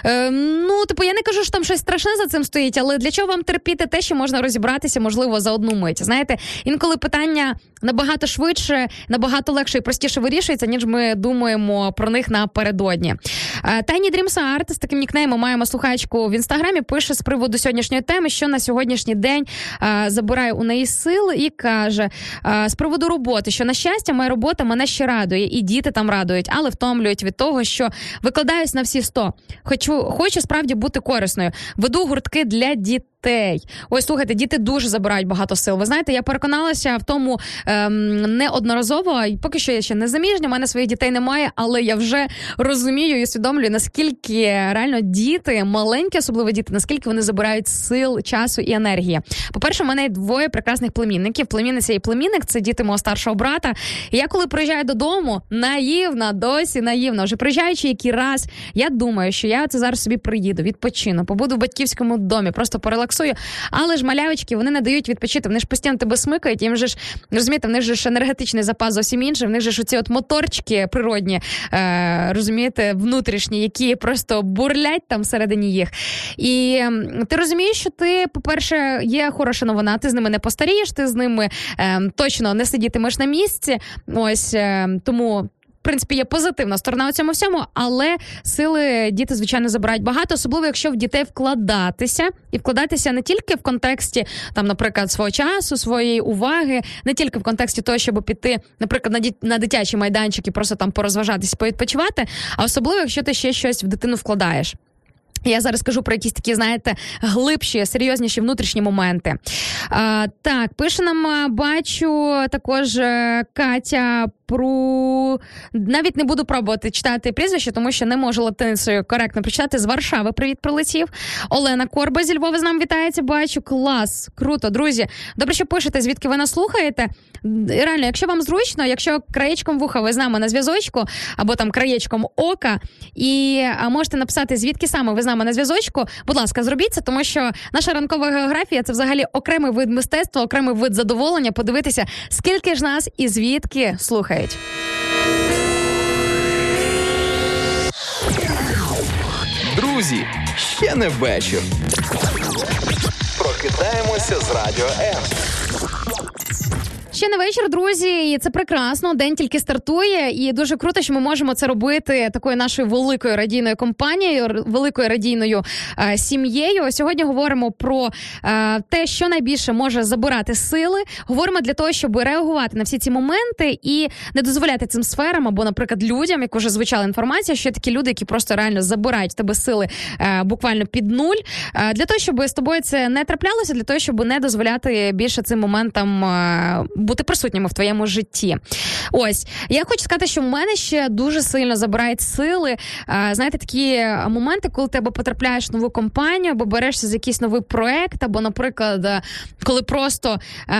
я не кажу, що там щось страшне за цим стоїть, але для чого вам терпіти те, що можна розібратися, можливо, за одну мить? Знаєте, інколи питання набагато швидше, набагато легше і простіше вирішується, ніж ми думаємо про них напередодні. Tiny Dreams Art з таким нікнеймом маємо слухачку в Інстаграмі, пише з приводу сьогоднішньої теми, що на сьогоднішній день забирає у неї сил, і каже, з приводу роботи, що, на щастя, моя робота мене ще радує, і діти там радують, але втомлюють від того, що викладаюсь на всі 100. Хочу справді бути корисною. Веду гуртки для дітей. Ой, слухайте, діти дуже забирають багато сил. Ви знаєте, я переконалася в тому неодноразово, і поки що я ще не заміжня, в мене своїх дітей немає, але я вже розумію і усвідомлюю, наскільки реально діти, маленькі особливо діти, наскільки вони забирають сил, часу і енергії. По-перше, в мене є 2 прекрасних племінників. Племінниця і племінник – це діти мого старшого брата. І я коли приїжджаю додому, досі наївна, вже приїжджаючи який раз, я думаю, що я це зараз собі приїду, відпочину, побуду в батьківському домі, просто порелаксую релаксую. Але ж малявочки, вони не дають відпочити, вони ж постійно тебе смикають, їм же ж, розумієте, в них же ж енергетичний запас зовсім інший, в них же ж оці от моторчики природні, розумієте, внутрішні, які просто бурлять там всередині їх. І ти розумієш, що ти, по-перше, є хороша новина, ти з ними не постарієш, ти з ними точно не сидітимеш на місці, ось, тому... В принципі, є позитивна сторона у цьому всьому, але сили діти, звичайно, забирають багато, особливо, якщо в дітей вкладатися. І вкладатися не тільки в контексті, там, наприклад, свого часу, своєї уваги, не тільки в контексті того, щоб піти, наприклад, на дитячі майданчики, просто там порозважатись, повідпочивати, а особливо, якщо ти ще щось в дитину вкладаєш. Я зараз кажу про якісь такі, знаєте, глибші, серйозніші внутрішні моменти. Так, пише нам, бачу, також Катя навіть не буду пробувати читати прізвище, тому що не можу латиницею коректно прочитати. З Варшави привіт прилетів. Олена Корба зі Львова з нами вітається, бачу. Клас, круто, друзі. Добре, що пишете, звідки ви нас слухаєте. Реально, якщо вам зручно, якщо краєчком вуха ви з нами на зв'язочку, або там краєчком ока, і можете написати, звідки саме ви з нами на зв'язочку, будь ласка, зробіть це, тому що наша ранкова географія – це взагалі окремий вид мистецтва, окремий вид задоволення, подивитися, скільки ж нас і звідки слухають. Друзі, ще не вечір. Прокидаємося з Радіо М. Ще не вечір, друзі, і це прекрасно, день тільки стартує, і дуже круто, що ми можемо це робити такою нашою великою радійною компанією, великою радійною сім'єю. Сьогодні говоримо про те, що найбільше може забирати сили. Говоримо для того, щоб реагувати на всі ці моменти і не дозволяти цим сферам або, наприклад, людям, як вже звучала інформація, що є такі люди, які просто реально забирають в тебе сили буквально під нуль. Для того, щоб з тобою це не траплялося, для того, щоб не дозволяти більше цим моментам бути присутніми в твоєму житті. Ось, я хочу сказати, що в мене ще дуже сильно забирають сили. Знаєте, такі моменти, коли ти або потрапляєш в нову компанію, або берешся за якийсь новий проект, або, наприклад, коли просто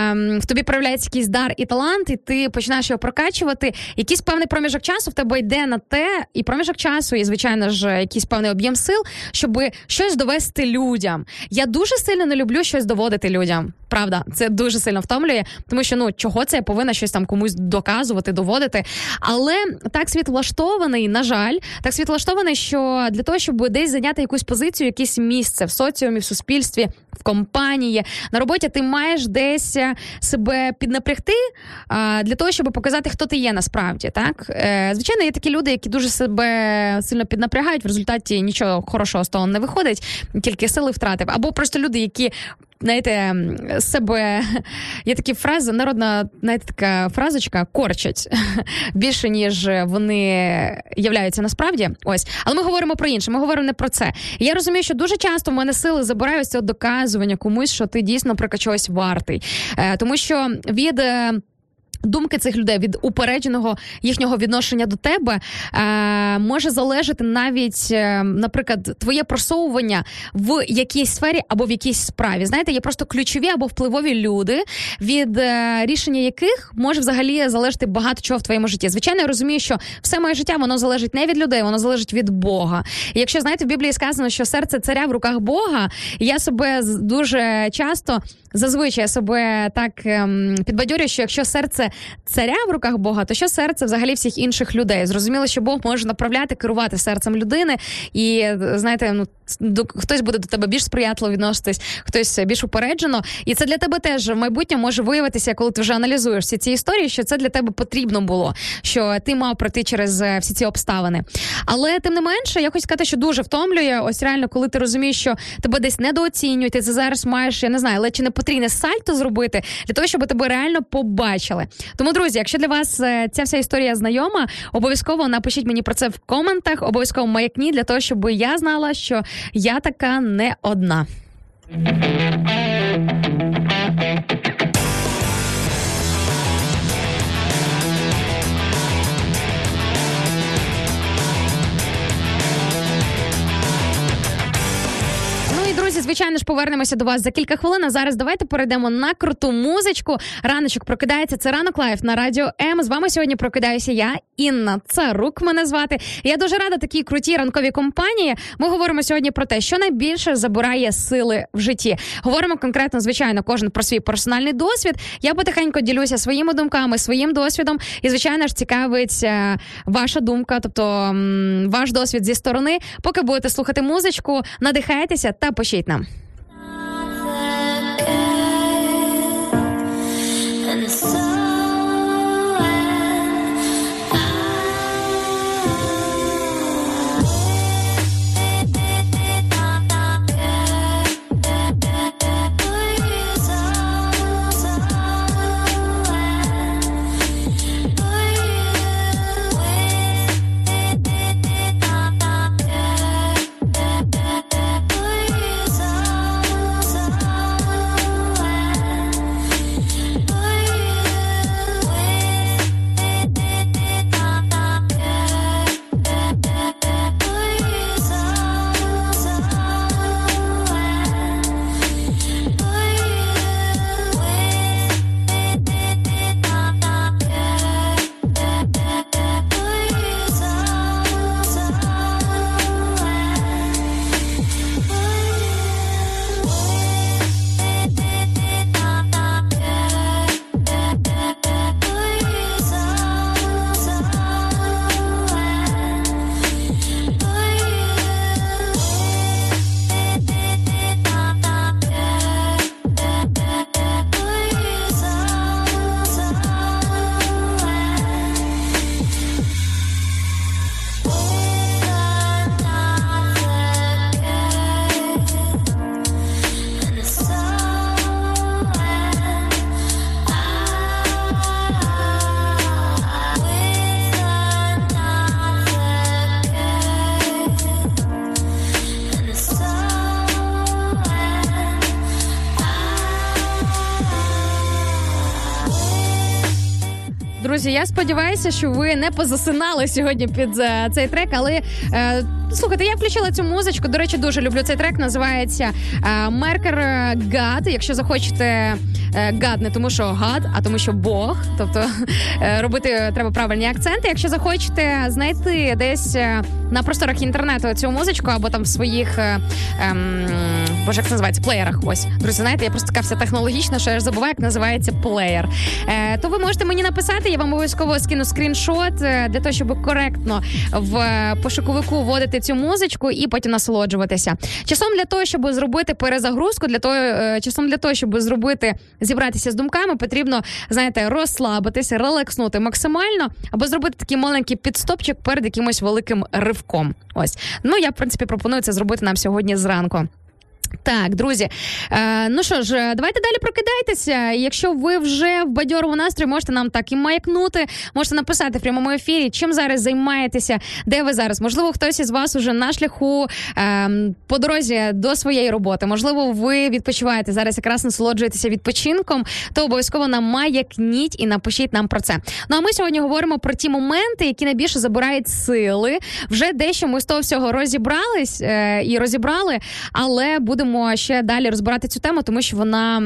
в тобі проявляється якийсь дар і талант, і ти починаєш його прокачувати, якийсь певний проміжок часу в тебе йде на те, і проміжок часу, і, звичайно ж, якийсь певний об'єм сил, щоб щось довести людям. Я дуже сильно не люблю щось доводити людям. Правда, це дуже сильно втомлює, тому що, чого це я повинна щось там комусь доказувати, доводити. Але так світ влаштований, на жаль, так світ влаштований, що для того, щоб десь зайняти якусь позицію, якесь місце в соціумі, в суспільстві, в компанії, на роботі, ти маєш десь себе піднапрягти для того, щоб показати, хто ти є насправді, так? Звичайно, є такі люди, які дуже себе сильно піднапрягають, в результаті нічого хорошого з того не виходить, тільки сили втратив. Або просто люди, які, знаєте, себе, є такі фрази, народна, знаєте, така фразочка, корчать більше, ніж вони являються насправді. Ось. Але ми говоримо про інше, ми говоримо не про це. І я розумію, що дуже часто в мене сили забирають цього доказування комусь, що ти дійсно, наприклад, чогось вартий. Тому що від думки цих людей, від упередженого їхнього відношення до тебе може залежати навіть, наприклад, твоє просовування в якійсь сфері або в якійсь справі. Знаєте, є просто ключові або впливові люди, від рішення яких може взагалі залежати багато чого в твоєму житті. Звичайно, я розумію, що все моє життя, воно залежить не від людей, воно залежить від Бога. І якщо, знаєте, в Біблії сказано, що серце царя в руках Бога, я себе дуже часто, зазвичай себе так підбадьорюю, що якщо серце царя в руках Бога, то що серце взагалі всіх інших людей? Зрозуміло, що Бог може направляти, керувати серцем людини, і, знаєте, хтось буде до тебе більш сприятливо відноситись, хтось більш упереджено, і це для тебе теж в майбутньому може виявитися, коли ти вже аналізуєш всі ці історії, що це для тебе потрібно було, що ти мав пройти через всі ці обставини. Але, тим не менше, я хочу сказати, що дуже втомлює, ось реально, коли ти розумієш, що тебе десь недооцінюють, ти зараз маєш, я не знаю, ледь чи не потрібне сальто зробити, для того, щоб тебе реально побачили. Тому, друзі, якщо для вас ця вся історія знайома, обов'язково напишіть мені про це в коментах, обов'язково маякні, для того, щоб я знала, що я така не одна. і, друзі, звичайно ж, повернемося до вас за кілька хвилин. А зараз давайте перейдемо на круту музичку. Раночок прокидається. Це Ранок Лайф на Радіо М. З вами сьогодні прокидаюся я, Інна Царук мене звати. Я дуже рада такій крутій ранковій компанії. Ми говоримо сьогодні про те, що найбільше забирає сили в житті. Говоримо конкретно, звичайно, кожен про свій персональний досвід. Я потихеньку ділюся своїми думками, своїм досвідом. І, звичайно ж, цікавить ваша думка, тобто ваш досвід зі сторони. Поки будете слухати музичку, надихайтеся та пишіть нам. Друзі, я сподіваюся, що ви не позасинали сьогодні під цей трек, але слухайте, я включила цю музичку. До речі, дуже люблю цей трек. Називається Меркер God. Якщо захочете God не тому, що God, а тому, що Бог. Тобто робити треба правильні акценти. Якщо захочете знайти десь на просторах інтернету цю музичку або там в своїх, боже, як це називається, плеєрах. Ось, друзі, знаєте, я просто така вся технологічна, що я ж забуваю, як називається плеєр. То ви можете мені написати, я вам обов'язково скину скріншот для того, щоб коректно в пошуковику вводити цю музичку і потім насолоджуватися. Часом для того, щоб зробити перезагрузку, часом для того, щоб зібратися з думками, потрібно, знаєте, розслабитися, релакснути максимально, або зробити такий маленький підстопчик перед якимось великим ривком. Ось. Ну, я, в принципі, пропоную це зробити нам сьогодні зранку. Так, друзі, ну що ж, давайте далі прокидайтеся. Якщо ви вже в бадьорому настрої, можете нам так і маякнути, можете написати в прямому ефірі, чим зараз займаєтеся, де ви зараз. Можливо, хтось із вас уже на шляху по дорозі до своєї роботи. Можливо, ви відпочиваєте, зараз якраз насолоджуєтеся відпочинком, то обов'язково нам маякніть і напишіть нам про це. Ну, а ми сьогодні говоримо про ті моменти, які найбільше забирають сили. Вже дещо ми з того всього розібрались і розібрали, але будемо ще далі розбирати цю тему, тому що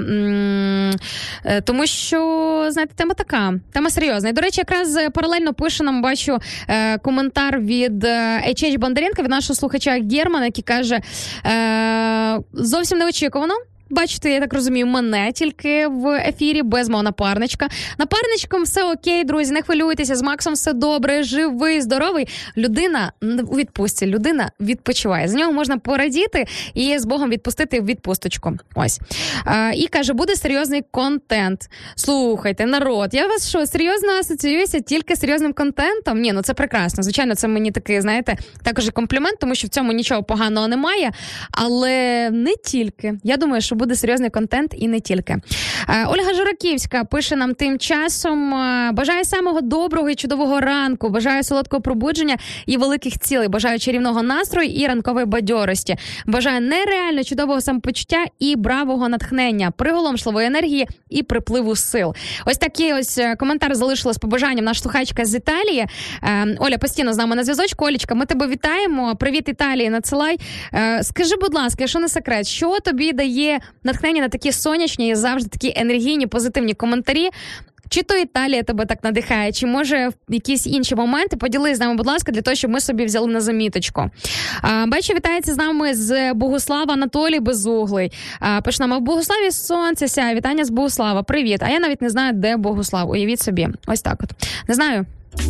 знаєте, тема така, тема серйозна. І, до речі, якраз паралельно пише нам, бачу, коментар від H.H. Бондаренка, від нашого слухача Германа, який каже, зовсім неочікувано. Бачите, я так розумію, мене тільки в ефірі без мого напарничка. Напарничком все окей, друзі, не хвилюйтеся, з Максом все добре, живий, здоровий. Людина у відпустці, людина відпочиває. З нього можна порадіти і з Богом відпустити в відпусточку. Ось. І каже, буде серйозний контент. Слухайте, народ, я вас що, серйозно асоціююся тільки з серйозним контентом? Ні, ну це прекрасно. Звичайно, це мені такий, знаєте, також і комплімент, тому що в цьому нічого поганого немає. Але не тільки. Я думаю, що що буде серйозний контент і не тільки. Ольга Жураківська пише нам тим часом: бажаю самого доброго і чудового ранку, бажаю солодкого пробудження і великих цілей, бажаю чарівного настрою і ранкової бадьорості, бажаю нереально чудового самопочуття і бравого натхнення, приголомшливої енергії і припливу сил. Ось такий ось коментар залишила з побажанням наша слухачка з Італії. Оля постійно з нами на зв'язочку. Олечка, ми тебе вітаємо. Привіт Італії, надсилай. Скажи, будь ласка, якщо не секрет, що тобі дає натхнення на такі сонячні і завжди такі енергійні, позитивні коментарі? Чи то Італія тебе так надихає, чи може в якісь інші моменти? Поділись з нами, будь ласка, для того, щоб ми собі взяли на заміточку. Бачу, вітається з нами з Богуслава Анатолій Безуглий. Пише нам: в Богуславі сонце сяє. Вітання з Богуслава. Привіт. А я навіть не знаю, де Богуслав. Уявіть собі. Ось так от. Не знаю.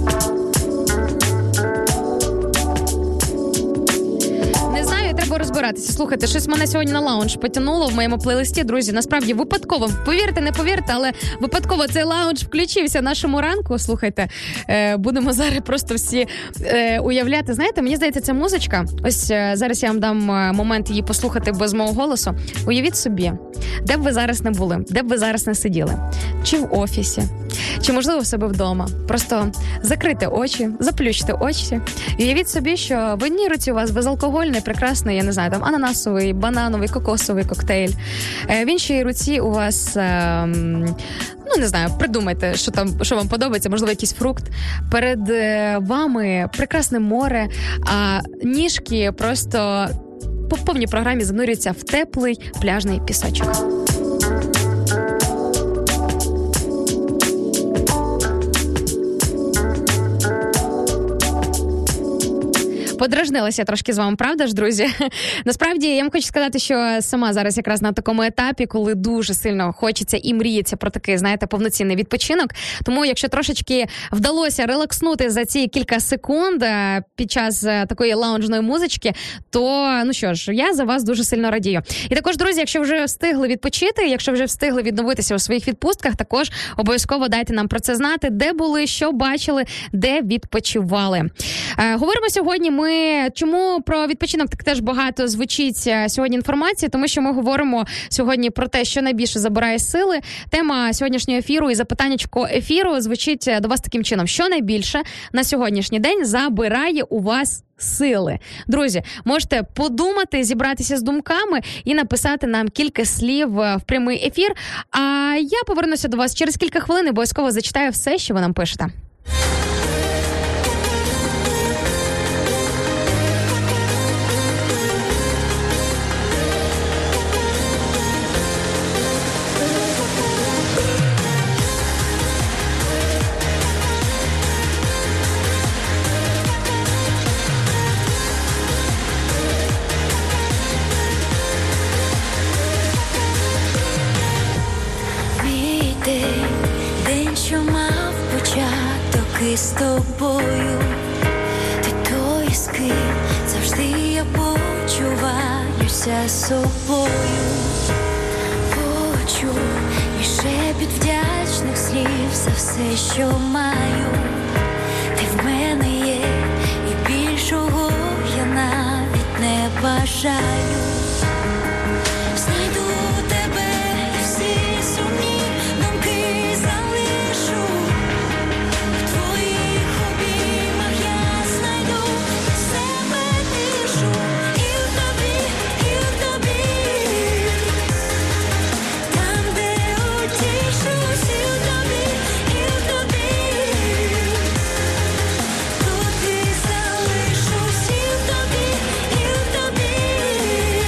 Треба розбиратися. Слухайте, щось мене сьогодні на лаунж потягнуло в моєму плейлисті, друзі. Насправді, випадково, повірте, не повірте, але випадково цей лаунж включився нашому ранку. Слухайте, будемо зараз просто всі уявляти. Знаєте, мені здається, ця музичка, ось зараз я вам дам момент її послухати без мого голосу. Уявіть собі, де б ви зараз не були, де б ви зараз не сиділи. Чи в офісі, чи, можливо, в себе вдома. Просто закрийте очі, заплющте очі. І уявіть собі, що в одній руці у вас безалкогольний, прекрасний, я не знаю, там ананасовий, банановий, кокосовий коктейль. В іншій руці у вас, ну, не знаю, придумайте, що вам подобається, можливо, якийсь фрукт. Перед вами прекрасне море, а ніжки просто по повній програмі занурюються в теплий пляжний пісочок. Подражнилася трошки з вами, правда ж, друзі? Насправді, я вам хочу сказати, що сама зараз якраз на такому етапі, коли дуже сильно хочеться і мріється про такий, знаєте, повноцінний відпочинок. Тому, якщо трошечки вдалося релакснути за ці кілька секунд під час такої лаунжної музички, то, ну що ж, я за вас дуже сильно радію. І також, друзі, якщо вже встигли відпочити, якщо вже встигли відновитися у своїх відпустках, також обов'язково дайте нам про це знати, де були, що бачили, де відпочивали. Говоримо сьогодні чому про відпочинок так теж багато звучить сьогодні інформації, тому що ми говоримо сьогодні про те, що найбільше забирає сили. Тема сьогоднішнього ефіру і запитаннячко ефіру звучить до вас таким чином: що найбільше на сьогоднішній день забирає у вас сили? Друзі, можете подумати, зібратися з думками і написати нам кілька слів в прямий ефір. А я повернуся до вас через кілька хвилин і обов'язково зачитаю все, що ви нам пишете. День, що мав початок із тобою, ти той, з ким завжди я почуваюся собою. Почув і шепіт вдячних слів за все, що маю. Ти в мене є, і більшого я навіть не бажаю. Знайду тебе і всі сумні думки залишу. В твоїх обіймах я знайду для себе тишу. І в тобі, там, де утішусь, і в тобі, тут і залишусь, і в тобі,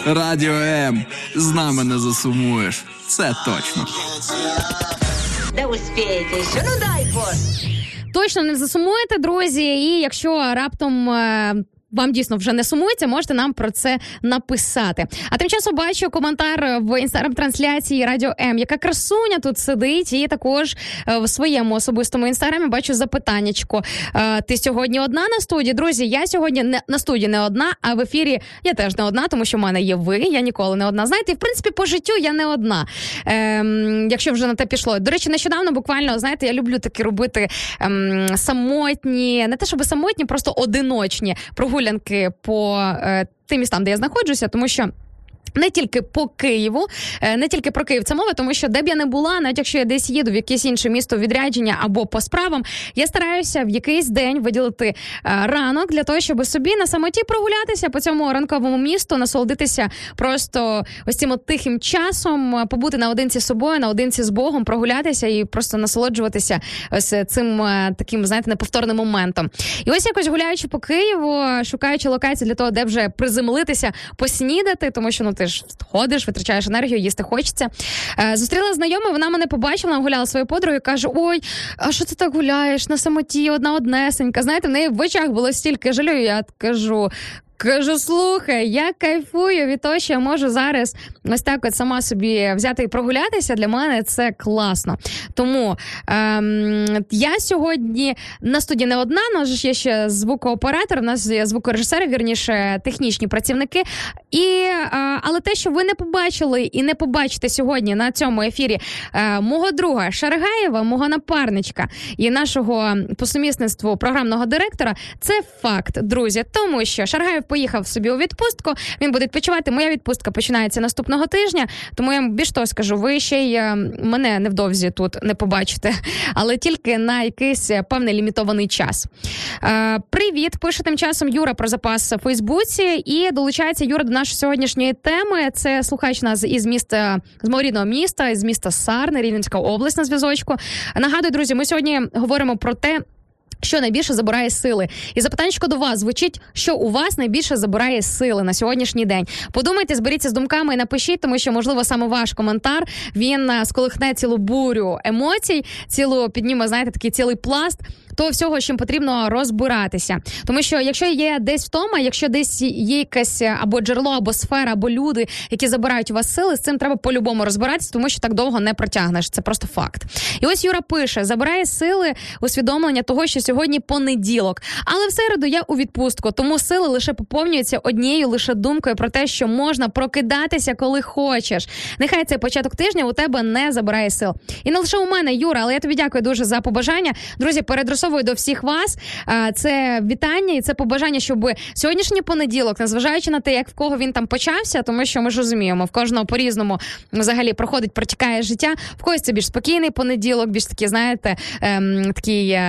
Радіо М. З нами не засумуєш. Це точно. Да успеете еще, ну дай бог. Точно не засумуєте, друзі, і якщо раптом вам дійсно вже не сумується, можете нам про це написати. А тим часом бачу коментар в інстаграм-трансляції Радіо М, яка красуня тут сидить, і також в своєму особистому інстаграмі бачу запитаннячко. Ти сьогодні одна на студії? Друзі, я сьогодні на студії не одна, а в ефірі я теж не одна, тому що в мене є ви, я ніколи не одна. Знаєте, і в принципі по життю я не одна, якщо вже на те пішло. До речі, нещодавно буквально, знаєте, я люблю такі робити самотні, не те щоб самотні, просто одиночні прогулянки по тим містам, де я знаходжуся, тому що не тільки по Києву, не тільки про Київ це мова, тому що де б я не була, навіть якщо я десь їду в якесь інше місто у відрядження або по справам, я стараюся в якийсь день виділити ранок для того, щоб собі на самоті прогулятися по цьому ранковому місту, насолодитися просто ось цим от тихим часом, побути наодинці з собою, наодинці з Богом, прогулятися і просто насолоджуватися ось цим таким, знаєте, неповторним моментом. І ось якось гуляючи по Києву, шукаючи локації для того, де вже приземлитися, поснідати, тому що, ти ж ходиш, витрачаєш енергію, їсти хочеться. Зустріла знайому, вона мене побачила, вона гуляла своєю подругою, каже: ой, а що ти так гуляєш на самоті, одна-однесенька? Знаєте, в неї в очах було стільки жалю, я кажу, слухай, я кайфую від того, що я можу зараз ось так от сама собі взяти і прогулятися. Для мене це класно. Тому я сьогодні на студії не одна, у нас є ще звукооператор, у нас є звукорежисери, вірніше, технічні працівники. Але те, що ви не побачили і не побачите сьогодні на цьому ефірі мого друга Шаргаєва, мого напарничка і нашого по сумісництву програмного директора, це факт, друзі. Тому що Шаргаєв поїхав собі у відпустку, він буде відпочивати. Моя відпустка починається наступного тижня, тому я більш того скажу, ви ще й мене невдовзі тут не побачите, але тільки на якийсь певний лімітований час. Привіт, пише тим часом Юра про запас в Фейсбуці, і долучається Юра до нашої сьогоднішньої теми. Це слухач нас із міста, з мого рідного міста, з міста Сарни, Рівненська область на зв'язочку. Нагадую, друзі, ми сьогодні говоримо про те, що найбільше забирає сили. І запитанечко до вас звучить, що у вас найбільше забирає сили на сьогоднішній день. Подумайте, зберіться з думками і напишіть, тому що, можливо, саме ваш коментар, він сколихне цілу бурю емоцій, підніме, знаєте, такий цілий пласт того всього, з чим потрібно розбиратися. Тому що, якщо є десь втома, якщо десь є якесь або джерело, або сфера, або люди, які забирають у вас сили, з цим треба по-любому розбиратися, тому що так довго не протягнеш. Це просто факт. І ось Юра пише: забирає сили усвідомлення того, що сьогодні понеділок. Але в середу я у відпустку, тому сили лише поповнюються однією лише думкою про те, що можна прокидатися, коли хочеш. Нехай цей початок тижня у тебе не забирає сил. І не лише у мене, Юра, але я тобі дякую дуже за побажання. Друзі, передросовую до всіх вас. Це вітання і це побажання, щоб сьогоднішній понеділок, незважаючи на те, як в кого він там почався, тому що ми ж розуміємо, в кожного по-різному взагалі протікає життя. В когось це більш спокійний понеділок, більш такий, знаєте, такий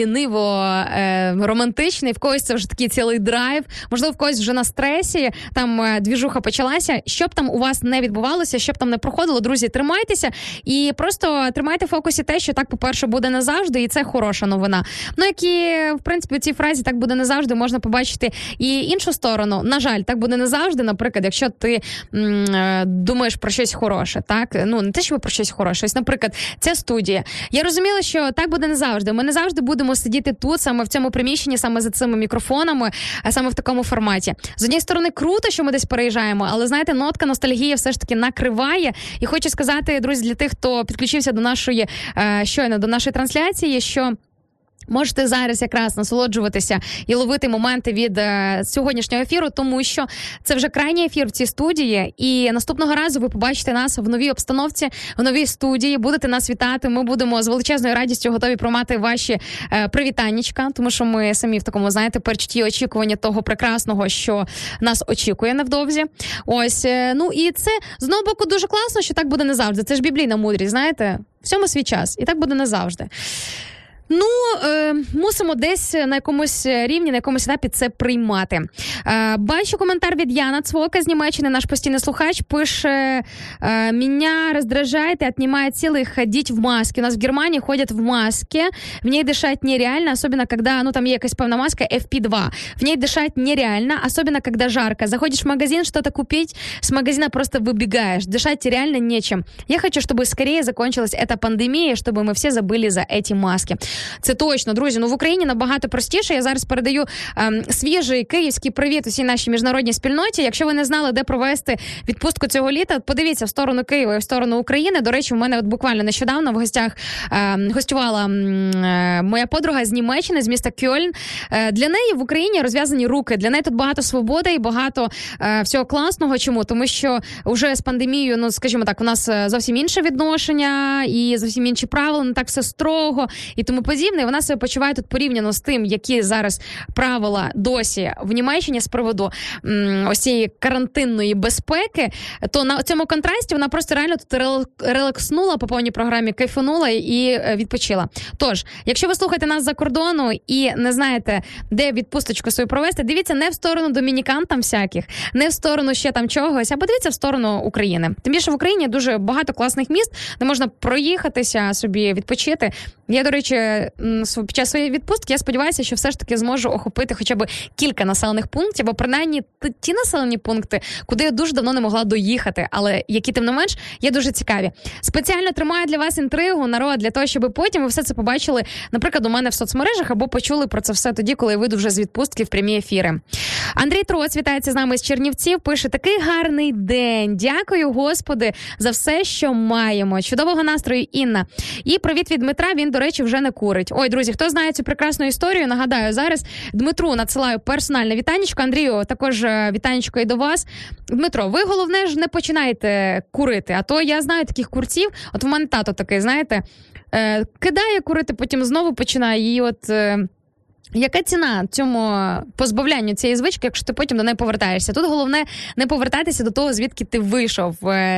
ліниво-романтичний, в когось це вже такий цілий драйв, можливо, в когось вже на стресі, там двіжуха почалася. Щоб там у вас не відбувалося, щоб там не проходило, друзі, тримайтеся і просто тримайте в фокусі те, що так, по-перше, буде не завжди, і це хороша новина. Ну, як і, в принципі, у цій фразі «так буде не завжди» можна побачити і іншу сторону. На жаль, так буде не завжди, наприклад, якщо ти думаєш про щось хороше, так? Ну, не те, що про щось хороше. Ось, наприклад, ця студія. Я розуміла, що так буде не завжди. Ми не завжди будемо сидіти тут, саме в цьому приміщенні, саме за цими мікрофонами, а саме в такому форматі. З однієї сторони, круто, що ми десь переїжджаємо, але, знаєте, нотка ностальгії все ж таки накриває. І хочу сказати, друзі, для тих, хто підключився до нашої, щойно до нашої трансляції, що можете зараз якраз насолоджуватися і ловити моменти від сьогоднішнього ефіру, тому що це вже крайній ефір в цій студії, і наступного разу ви побачите нас в новій обстановці, в новій студії, будете нас вітати, ми будемо з величезною радістю готові приймати ваші привітаннячка, тому що ми самі в такому, знаєте, передчутті очікування того прекрасного, що нас очікує невдовзі. Ось, ну і це, з одного боку, дуже класно, що так буде не завжди. Це ж біблійна мудрість, знаєте, всьому свій час, і так буде не завжди. Мусимо десь на якомусь рівні, на якомусь етапі це приймати. Бачу коментар від Яна Цвока з Німеччини, наш постійний слухач, пише: «Меня раздражает и отнимает силы ходить в маске. У нас в Германии ходят в маске, в ней дышать нереально, особенно когда, там є якась певна маска FP2, в ней дышать нереально, особенно когда жарко. Заходишь в магазин что-то купить, с магазина просто выбегаешь, дышать реально нечем. Я хочу, чтобы скорее закончилась эта пандемия, чтобы мы все забыли за эти маски». Це точно, друзі. В Україні набагато простіше. Я зараз передаю свіжий київський привіт усій нашій міжнародній спільноті. Якщо ви не знали, де провести відпустку цього літа, подивіться в сторону Києва і в сторону України. До речі, в мене буквально нещодавно в гостях гостювала моя подруга з Німеччини, з міста Кьольн. Для неї в Україні розв'язані руки. Для неї тут багато свободи і багато всього класного. Чому? Тому що вже з пандемією, скажімо так, у нас зовсім інше відношення і зовсім інші правила, не так все строго і тому подібне. І вона себе почуває тут порівняно з тим, які зараз правила досі в Німеччині з приводу ось цієї карантинної безпеки, то на цьому контрасті вона просто реально тут релакснула по повній програмі, кайфанула і відпочила. Тож, якщо ви слухаєте нас за кордону і не знаєте, де відпусточку свою провести, дивіться не в сторону домінікан там всяких, не в сторону ще там чогось, а подивіться в сторону України. Тим більше в Україні дуже багато класних міст, де можна проїхатися собі, відпочити. Я, до речі, під час своєї відпустки, я сподіваюся, що все ж таки зможу охопити хоча б кілька населених пунктів, бо принаймні ті населені пункти, куди я дуже давно не могла доїхати, але які, тим не менш, є дуже цікаві. Спеціально тримаю для вас інтригу, народ, для того, щоб потім ви все це побачили, наприклад, у мене в соцмережах, або почули про це все тоді, коли я вийду вже з відпустки в прямі ефіри. Андрій Троц вітається з нами з Чернівців, пише: «Такий гарний день. Дякую, Господи, за все, що маємо. Чудового настрою, Інна». І привіт від Дмитра, він, до речі, вже не курить. Ой, друзі, хто знає цю прекрасну історію, нагадаю, зараз Дмитру надсилаю персональне вітанечко. Андрію, також вітанечко і до вас. Дмитро, ви, головне ж, не починайте курити, а то я знаю таких курців, от в мене тато такий, знаєте, кидає курити, потім знову починає, і от... Яка ціна цьому позбавлянню цієї звички, якщо ти потім до неї повертаєшся? Тут головне не повертатися до того, звідки ти вийшов,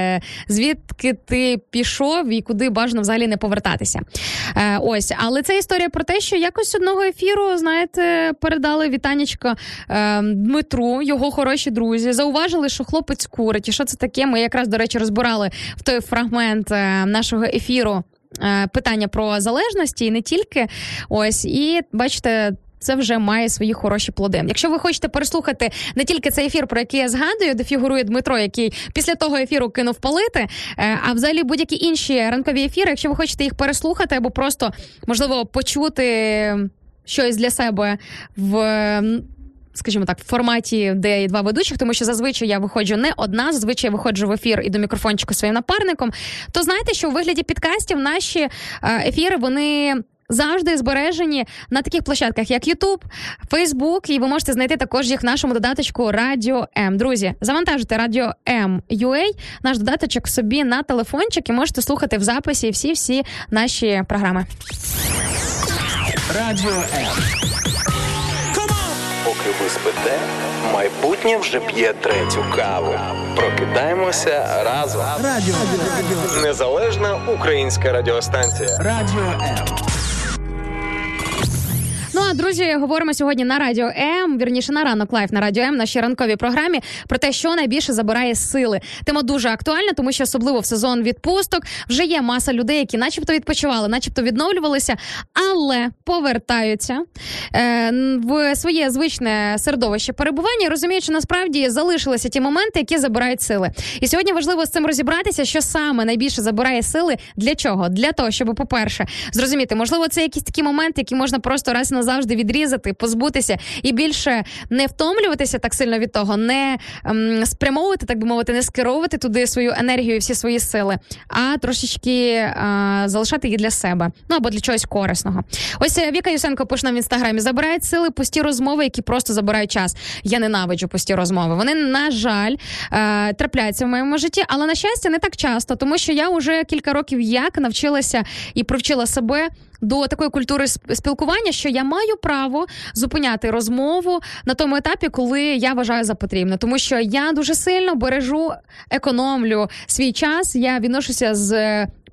звідки ти пішов і куди бажано взагалі не повертатися. Ось, але це історія про те, що якось одного ефіру, знаєте, передали вітанечко Дмитру, його хороші друзі, зауважили, що хлопець курить. І що це таке? Ми якраз, до речі, розбирали в той фрагмент нашого ефіру питання про залежності і не тільки. Ось, і бачите, це вже має свої хороші плоди. Якщо ви хочете переслухати не тільки цей ефір, про який я згадую, де фігурує Дмитро, який після того ефіру кинув палити, а взагалі будь-які інші ранкові ефіри, якщо ви хочете їх переслухати або просто, можливо, почути щось для себе в... скажімо так, в форматі, де є два ведучих, тому що зазвичай я виходжу не одна, зазвичай я виходжу в ефір і до мікрофончика своїм напарником, то знаєте, що у вигляді підкастів наші ефіри, вони завжди збережені на таких площадках, як YouTube, Facebook, і ви можете знайти також їх в нашому додаточку Радіо М. Друзі, завантажуйте Радіо М.UA, наш додаточок собі на телефончик, і можете слухати в записі всі наші програми. Радіо М. Поки ви спите, майбутнє вже п'є третю каву. Прокидаємося разом. Радіо М. Незалежна українська радіостанція. Радіо М. Ну, а, друзі, говоримо сьогодні на Радіо М, вірніше на Ранок Лайф на Радіо М, нашій ранковій програмі, про те, що найбільше забирає сили. Тема дуже актуальна, тому що особливо в сезон відпусток вже є маса людей, які начебто відпочивали, начебто відновлювалися, але повертаються в своє звичне середовище перебування і розуміють, що насправді залишилися ті моменти, які забирають сили. І сьогодні важливо з цим розібратися, що саме найбільше забирає сили, для чого? Для того, щоб, по-перше, зрозуміти, можливо, це якісь такі моменти, які можна просто раз і назавжди відрізати, позбутися і більше не втомлюватися так сильно від того, не спрямовувати, так би мовити, не скеровувати туди свою енергію і всі свої сили, а трошечки залишати її для себе, ну або для чогось корисного. Ось Віка Юсенко пише нам в інстаграмі: забирають сили пусті розмови, які просто забирають час. Я ненавиджу пусті розмови. Вони, на жаль, трапляються в моєму житті, але, на щастя, не так часто, тому що я вже кілька років як навчилася і привчила себе до такої культури спілкування, що я маю право зупиняти розмову на тому етапі, коли я вважаю за потрібне. Тому що я дуже сильно бережу, економлю свій час, я відношуся з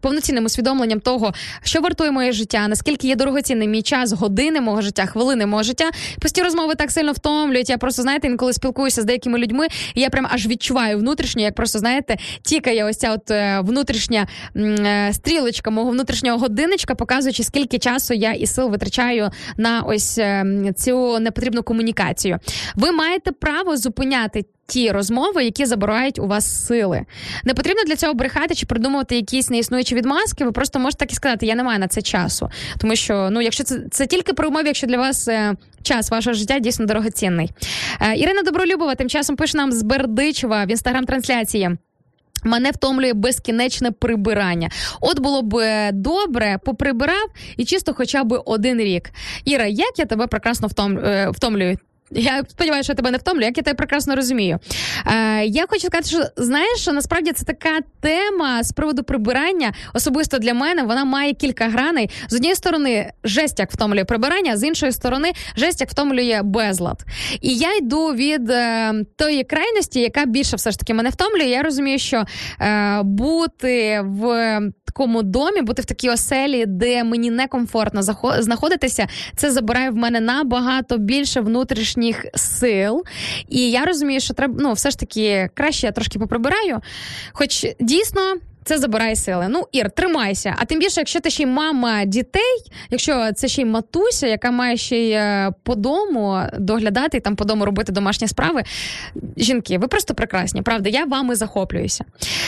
повноцінним усвідомленням того, що вартує моє життя, наскільки є дорогоцінним мій час, години мого життя, хвилини мого життя. Пусті розмови так сильно втомлюють. Я просто, знаєте, інколи спілкуюся з деякими людьми, і я прям аж відчуваю внутрішньо, як просто, знаєте, тікає ось ця от внутрішня стрілочка мого внутрішнього годинничка, показуючи, скільки часу я і сил витрачаю на ось цю непотрібну комунікацію. Ви маєте право зупиняти ті розмови, які забирають у вас сили. Не потрібно для цього брехати чи придумувати якісь неіснуючі відмазки, ви просто можете так і сказати, я не маю на це часу. Тому що, якщо це тільки при умові, якщо для вас час вашого життя дійсно дорогоцінний. Ірина Добролюбова тим часом пише нам з Бердичева в інстаграм-трансляції. Мене втомлює безкінечне прибирання. От було б добре, поприбирав і чисто хоча б 1 рік. Іра, як я тебе прекрасно втомлюю? Я сподіваюся, що я тебе не втомлю, як я тебе прекрасно розумію. Я хочу сказати, що, знаєш, що насправді це така тема з приводу прибирання, особисто для мене, вона має кілька граней. З однієї сторони, жесть як втомлює прибирання, з іншої сторони, жесть як втомлює безлад. І я йду від тої крайності, яка більше все ж таки мене втомлює. Я розумію, що бути в такому домі, бути в такій оселі, де мені некомфортно знаходитися, це забирає в мене набагато більше внутрішніх сил. І я розумію, що треба, все ж таки, краще я трошки поприбираю, хоч дійсно це забирає сили. Ір, тримайся. А тим більше, якщо ти ще й мама дітей, якщо це ще й матуся, яка має ще й по дому доглядати, там по дому робити домашні справи. Жінки, ви просто прекрасні, правда, я вами захоплююся.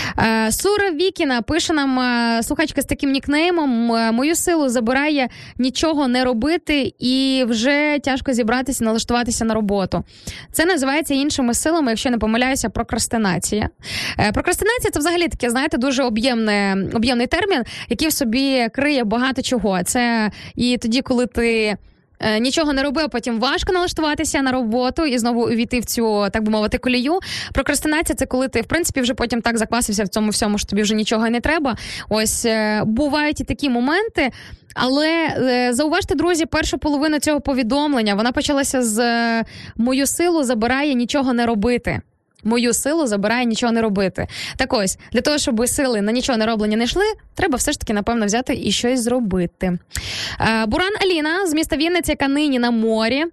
Сура Вікіна пише нам, слухачка з таким нікнеймом, мою силу забирає нічого не робити і вже тяжко зібратися, налаштуватися на роботу. Це називається іншими силами, якщо не помиляюся, прокрастинація. Прокрастинація – це взагалі таке, знаєте, дуже об'ємний термін, який в собі криє багато чого. Це і тоді, коли ти нічого не робив, потім важко налаштуватися на роботу і знову увійти в цю, так би мовити, колію. Прокрастинація – це коли ти, в принципі, вже потім так заквасився в цьому всьому, що тобі вже нічого і не треба. Ось, бувають і такі моменти. Але зауважте, друзі, першу половину цього повідомлення, вона почалася з «мою силу забирає нічого не робити». Мою силу забирає нічого не робити. Так ось, для того, щоб сили на нічого не роблення не йшли, треба все ж таки, напевно, взяти і щось зробити. Буран Аліна з міста Вінниця, яка нині на морі,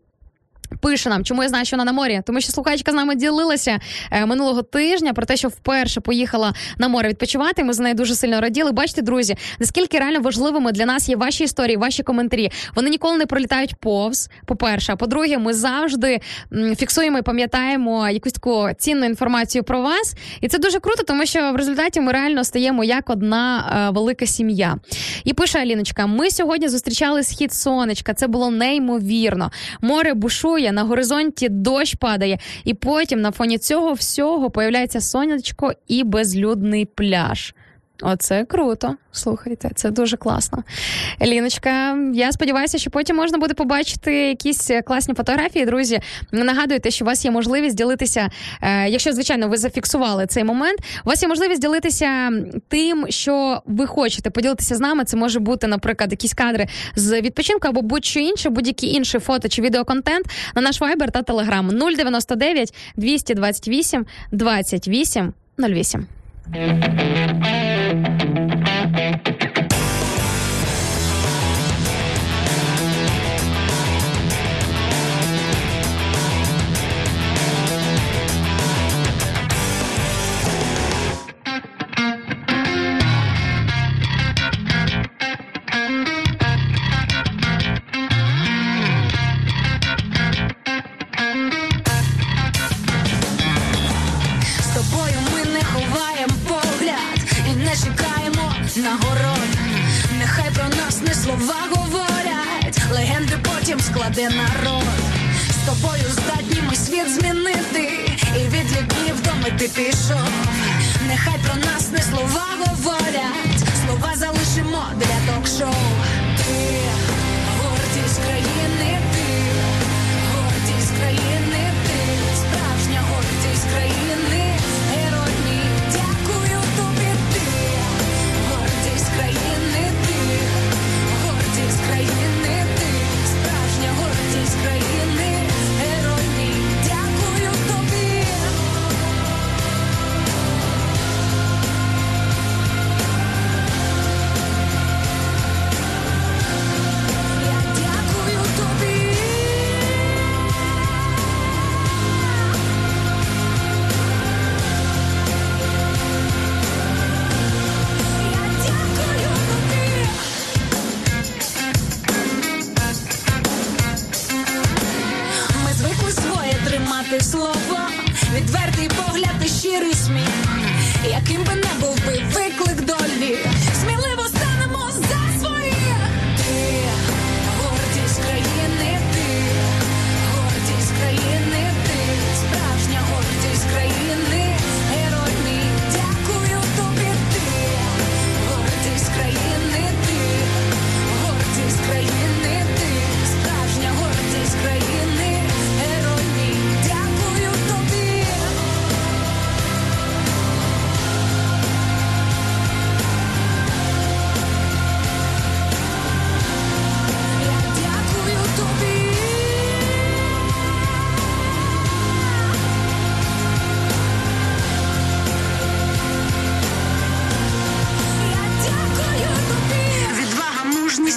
пише нам, чому я знаю, що вона на морі. Тому що слухачка з нами ділилася минулого тижня про те, що вперше поїхала на море відпочивати. Ми за нею дуже сильно раділи. Бачите, друзі, наскільки реально важливими для нас є ваші історії, ваші коментарі. Вони ніколи не пролітають повз, по-перше. А по-друге, ми завжди фіксуємо і пам'ятаємо якусь таку цінну інформацію про вас. І це дуже круто, тому що в результаті ми реально стаємо як одна велика сім'я. І пише Аліночка, ми сьогодні зустрічали схід сонечка. Це було неймовірно. Море бушує, на горизонті дощ падає, і потім на фоні цього всього появляється сонечко і безлюдний пляж. Оце круто, слухайте, це дуже класно. Еліночка, я сподіваюся, що потім можна буде побачити якісь класні фотографії, друзі. Нагадуйте, що у вас є можливість ділитися, якщо, звичайно, ви зафіксували цей момент, у вас є можливість ділитися тим, що ви хочете, поділитися з нами. Це може бути, наприклад, якісь кадри з відпочинку або будь-що інше, будь-який інший фото чи відеоконтент на наш Viber та Telegram 099 228 28 08. Нагород, нехай про нас не слова говорять, легенди потім складе народ. З тобою здатні ми світ змінити, і від любів до мети пішов. Нехай про нас не слова говорять, слова залишимо для ток-шоу. Ти гордість країни, ти гордість країни, ти справжня гордість країни, герой мій, дякую тобі, ти гордість країни, ти гордість країни, ти справжня гордість країни, герой мій, дякую тобі.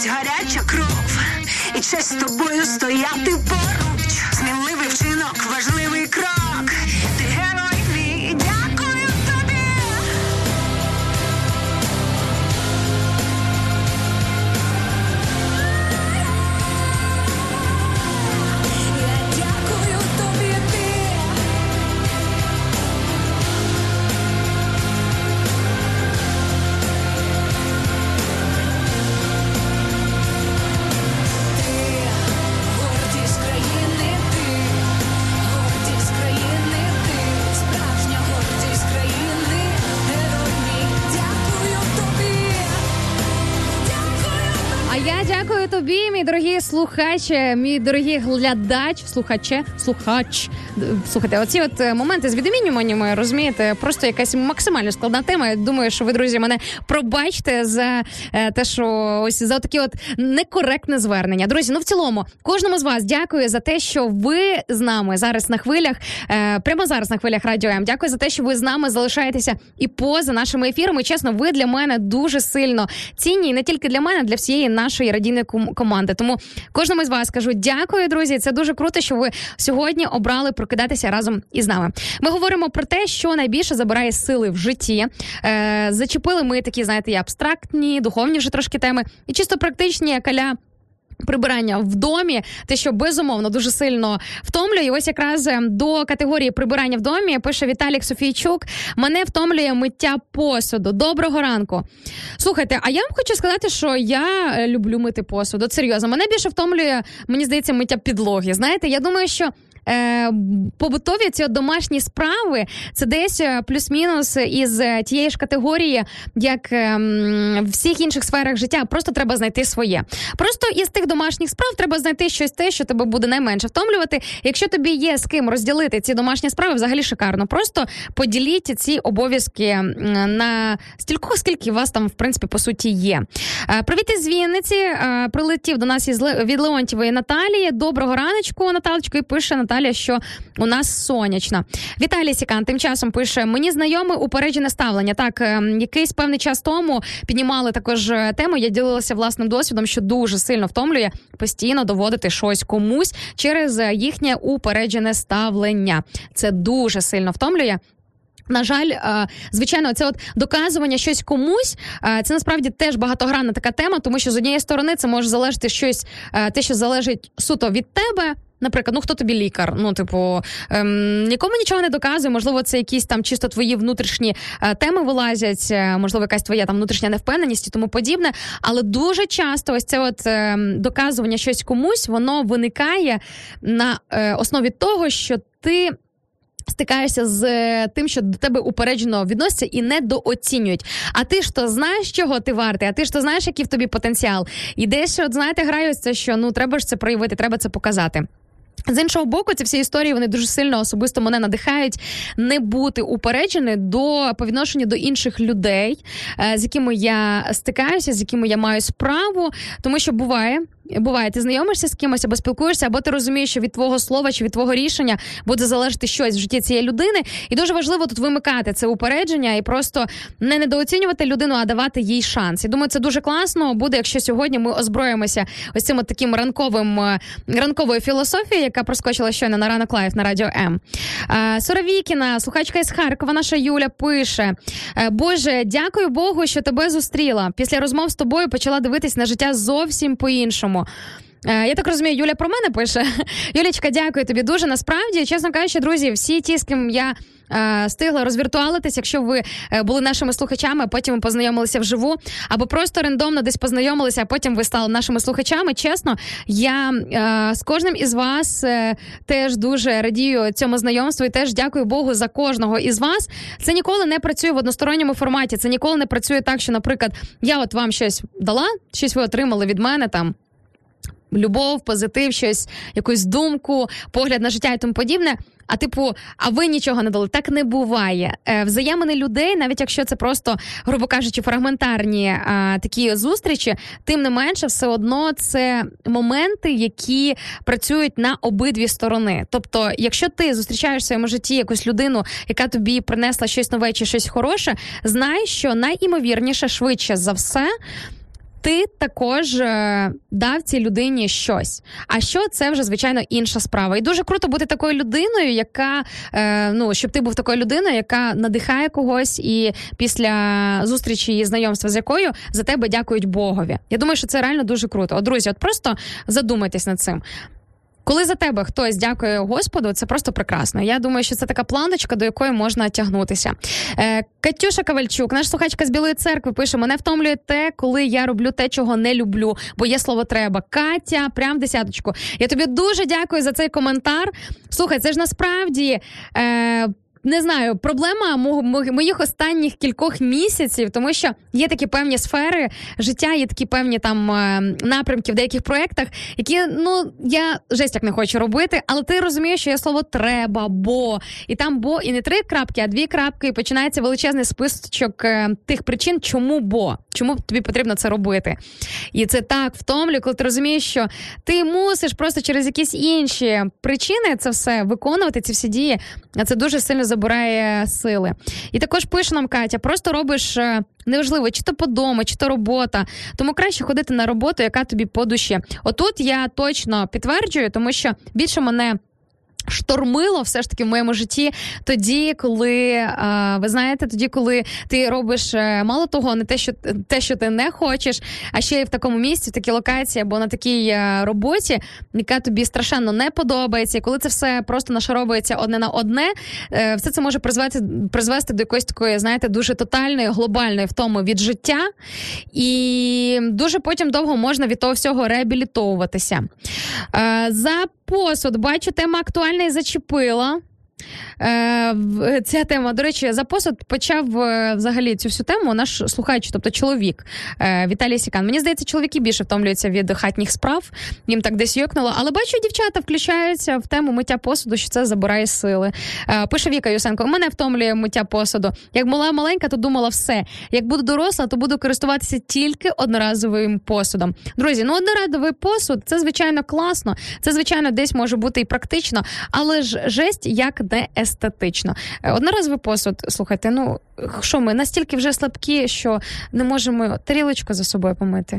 ніжність, гаряча кров, і честь з тобою стояти поруч. Сміливий вчинок, важливий крок. Ти герой мій, дякую тобі. Я дякую тобі, ти. Гордість країни, ти, гордість країни, ти, справжня гордість країни, герой мій, дякую тобі, дякую тобі. А я дякую тобі, мій дорогий слухач, мій дорогий глядач, слухач. Слухайте, оці от моменти з відмінюваннями, розумієте, просто якась максимально складна тема. Я думаю, що ви, друзі, мене пробачте за те, що ось за такі от некоректне звернення. Друзі, ну в цілому, кожному з вас дякую за те, що ви з нами зараз на хвилях, прямо зараз на хвилях Радіо М. Дякую за те, що ви з нами залишаєтеся і поза нашими ефірами. Чесно, ви для мене дуже сильно цінні, і не тільки для мене, для всієї нашої радійної команди. Тому кожному з вас кажу дякую, друзі. Це дуже круто, що ви сьогодні обрали прокидатися разом із нами. Ми говоримо про те, що найбільше забирає сили в житті. Зачепили ми такі, знаєте, і абстрактні, духовні вже трошки теми, і чисто практичні, як а-ля прибирання в домі, те, що безумовно дуже сильно втомлює. І ось якраз до категорії прибирання в домі пише Віталік Софійчук: мене втомлює миття посуду. Доброго ранку. Слухайте, а я вам хочу сказати, що я люблю мити посуд. От серйозно, мене більше втомлює, мені здається, миття підлоги. Знаєте, я думаю, що побутові ці домашні справи це десь плюс-мінус із тієї ж категорії, як в всіх інших сферах життя. Просто треба знайти своє. Просто із тих домашніх справ треба знайти щось те, що тебе буде найменше втомлювати. Якщо тобі є з ким розділити ці домашні справи, взагалі шикарно. Просто поділіть ці обов'язки на стільки, скільки у вас там, в принципі, по суті є. Привіт із Вінниці. Прилетів до нас від Леонтьєвої Наталії. Доброго раночку, Наталочко. І пише Наталія, що у нас сонячно. Віталій Сікан тим часом пише: мені знайоме упереджене ставлення. Так, якийсь певний час тому піднімали також тему, я ділилася власним досвідом, що дуже сильно втомлює постійно доводити щось комусь через їхнє упереджене ставлення. Це дуже сильно втомлює. На жаль, звичайно, це от доказування щось комусь, це насправді теж багатогранна така тема, тому що з однієї сторони це може залежати щось, те, що залежить суто від тебе. Наприклад, хто тобі лікар? Нікому нічого не доказує, можливо, це якісь там чисто твої внутрішні теми вилазять, можливо, якась твоя там внутрішня невпевненість і тому подібне, але дуже часто ось це от доказування щось комусь, воно виникає на основі того, що ти стикаєшся з тим, що до тебе упереджено відносяться і недооцінюють. А ти ж то знаєш, чого ти вартий, а ти ж то знаєш, який в тобі потенціал. І десь, от знаєте, граються, що треба ж це проявити, треба це показати. З іншого боку, ці всі історії, вони дуже сильно особисто мене надихають не бути упереджені по відношенню до інших людей, з якими я стикаюся, з якими я маю справу, тому що буває, ти знайомишся з кимось або спілкуєшся, або ти розумієш, що від твого слова чи від твого рішення буде залежати щось в житті цієї людини, і дуже важливо тут вимикати це упередження і просто не недооцінювати людину, а давати їй шанс. І думаю, це дуже класно буде, якщо сьогодні ми озброїмося ось цим от таким ранковою філософією, яка проскочила щойно на Ранок Лайв на Радіо М. Соровікіна, слухачка із Харкова, наша Юля пише: Боже, дякую Богу, що тебе зустріла. Після розмов з тобою почала дивитись на життя зовсім по-іншому. Я так розумію, Юля про мене пише. Юлічка, дякую тобі дуже. Насправді, чесно кажучи, друзі, всі ті, з ким я встигла розвіртуалитись, якщо ви були нашими слухачами, а потім познайомилися вживу, або просто рандомно десь познайомилися, а потім ви стали нашими слухачами. Чесно, я з кожним із вас теж дуже радію цьому знайомству і теж дякую Богу за кожного із вас. Це ніколи не працює в односторонньому форматі, це ніколи не працює так, що, наприклад, я от вам щось дала, щось ви отримали від мене там, любов, позитив, щось, якусь думку, погляд на життя і тому подібне. А ви нічого не дали. Так не буває. Взаємини людей, навіть якщо це просто, грубо кажучи, фрагментарні такі зустрічі, тим не менше, все одно це моменти, які працюють на обидві сторони. Тобто, якщо ти зустрічаєш в своєму житті якусь людину, яка тобі принесла щось нове чи щось хороше, знай, що найімовірніше, швидше за все, ти також дав цій людині щось. А що, це вже, звичайно, інша справа. І дуже круто бути такою людиною, яка, щоб ти був такою людиною, яка надихає когось і після зустрічі і знайомства з якою за тебе дякують Богові. Я думаю, що це реально дуже круто. От, друзі, просто задумайтесь над цим. Коли за тебе хтось дякує Господу, це просто прекрасно. Я думаю, що це така планочка, до якої можна тягнутися. Катюша Ковальчук, наша слухачка з Білої Церкви, пише: мене втомлює те, коли я роблю те, чого не люблю, бо є слово «треба». Катя, прям 10. Я тобі дуже дякую за цей коментар. Слухай, це ж насправді... Не знаю, проблема моїх останніх кількох місяців, тому що є такі певні сфери життя, є такі певні там напрямки в деяких проєктах, які, я жесть як не хочу робити, але ти розумієш, що є слово «треба», «бо», і там «бо» і не 3 крапки, а 2 крапки, і починається величезний списочок тих причин, чому «бо», чому тобі потрібно це робити. І це так втомлює, коли ти розумієш, що ти мусиш просто через якісь інші причини це все виконувати, ці всі дії, а це дуже сильно забирає сили. І також пише нам Катя: просто робиш, неважливо, чи то по дому, чи то робота, тому краще ходити на роботу, яка тобі по душі. Отут я точно підтверджую, тому що більше мене штормило все ж таки в моєму житті тоді, коли, ви знаєте, тоді, коли ти робиш мало того, не те, що ти не хочеш, а ще й в такому місці, в такій локації або на такій роботі, яка тобі страшенно не подобається, і коли це все просто нашаровується одне на одне, все це може призвести до якоїсь такої, знаєте, дуже тотальної, глобальної втоми від життя, і дуже потім довго можна від того всього реабілітовуватися. За посуд, бачу, тема актуальна і зачепила. Ця тема, до речі, за посуд почав взагалі цю всю тему наш слухач, тобто чоловік Віталій Сікан. Мені здається, чоловіки більше втомлюються від хатніх справ, їм так десь йокнуло, але бачу, дівчата включаються в тему миття посуду, що це забирає сили. Пише Віка Юсенко: мене втомлює миття посуду. Як була маленька, то думала все. Як буду доросла, то буду користуватися тільки одноразовим посудом. Друзі, одноразовий посуд – це, звичайно, класно, це, звичайно, десь може бути і практично, але ж жесть як не естетично. Одноразовий посуд, слухайте, що ми настільки вже слабкі, що не можемо тарілочку за собою помити?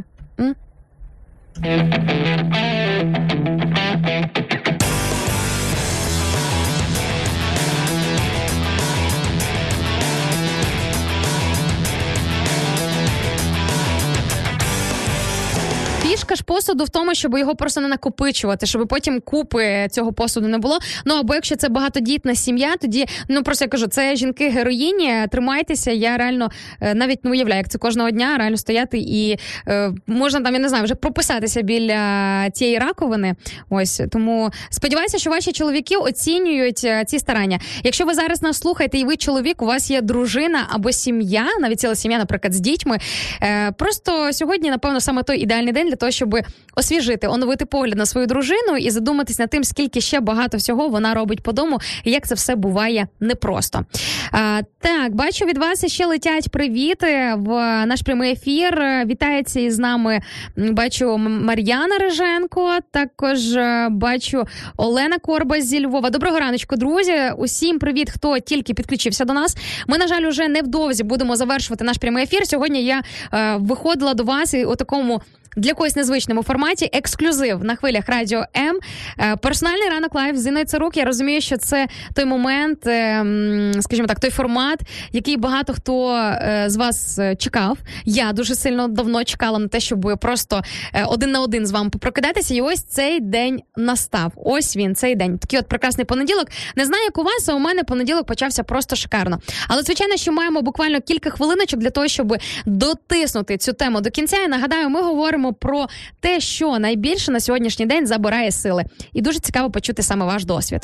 Фішка ж посуду в тому, щоб його просто не накопичувати, щоб потім купи цього посуду не було. Або якщо це багатодітна сім'я, тоді, просто я кажу, це жінки-героїні, тримайтеся, я реально навіть не уявляю, як це кожного дня реально стояти і можна там, я не знаю, вже прописатися біля цієї раковини. Ось, тому сподіваюся, що ваші чоловіки оцінюють ці старання. Якщо ви зараз нас слухаєте і ви чоловік, у вас є дружина або сім'я, навіть ціла сім'я, наприклад, з дітьми, просто сьогодні, напевно, саме той ідеальний день для того, щоб освіжити, оновити погляд на свою дружину і задуматись над тим, скільки ще багато всього вона робить по дому і як це все буває непросто. Так, бачу, від вас ще летять привіти в наш прямий ефір. Вітається із нами, бачу, Мар'яна Риженко, також бачу Олена Корбас зі Львова. Доброго раночку, друзі. Усім привіт, хто тільки підключився до нас. Ми, на жаль, уже невдовзі будемо завершувати наш прямий ефір. Сьогодні я виходила до вас і у такому для когось незвичному форматі, ексклюзив на хвилях Радіо М. Персональний ранок лайв з Інною Царук. Я розумію, що це той момент, скажімо так, той формат, який багато хто з вас чекав. Я дуже сильно давно чекала на те, щоб просто один на один з вами попрокидатися. І ось цей день настав. Ось він, цей день. Такий от прекрасний понеділок. Не знаю, як у вас, а у мене понеділок почався просто шикарно. Але, звичайно, що маємо буквально кілька хвилиночок для того, щоб дотиснути цю тему до кінця. І нагадаю, ми говоримо про те, що найбільше на сьогоднішній день забирає сили. І дуже цікаво почути саме ваш досвід.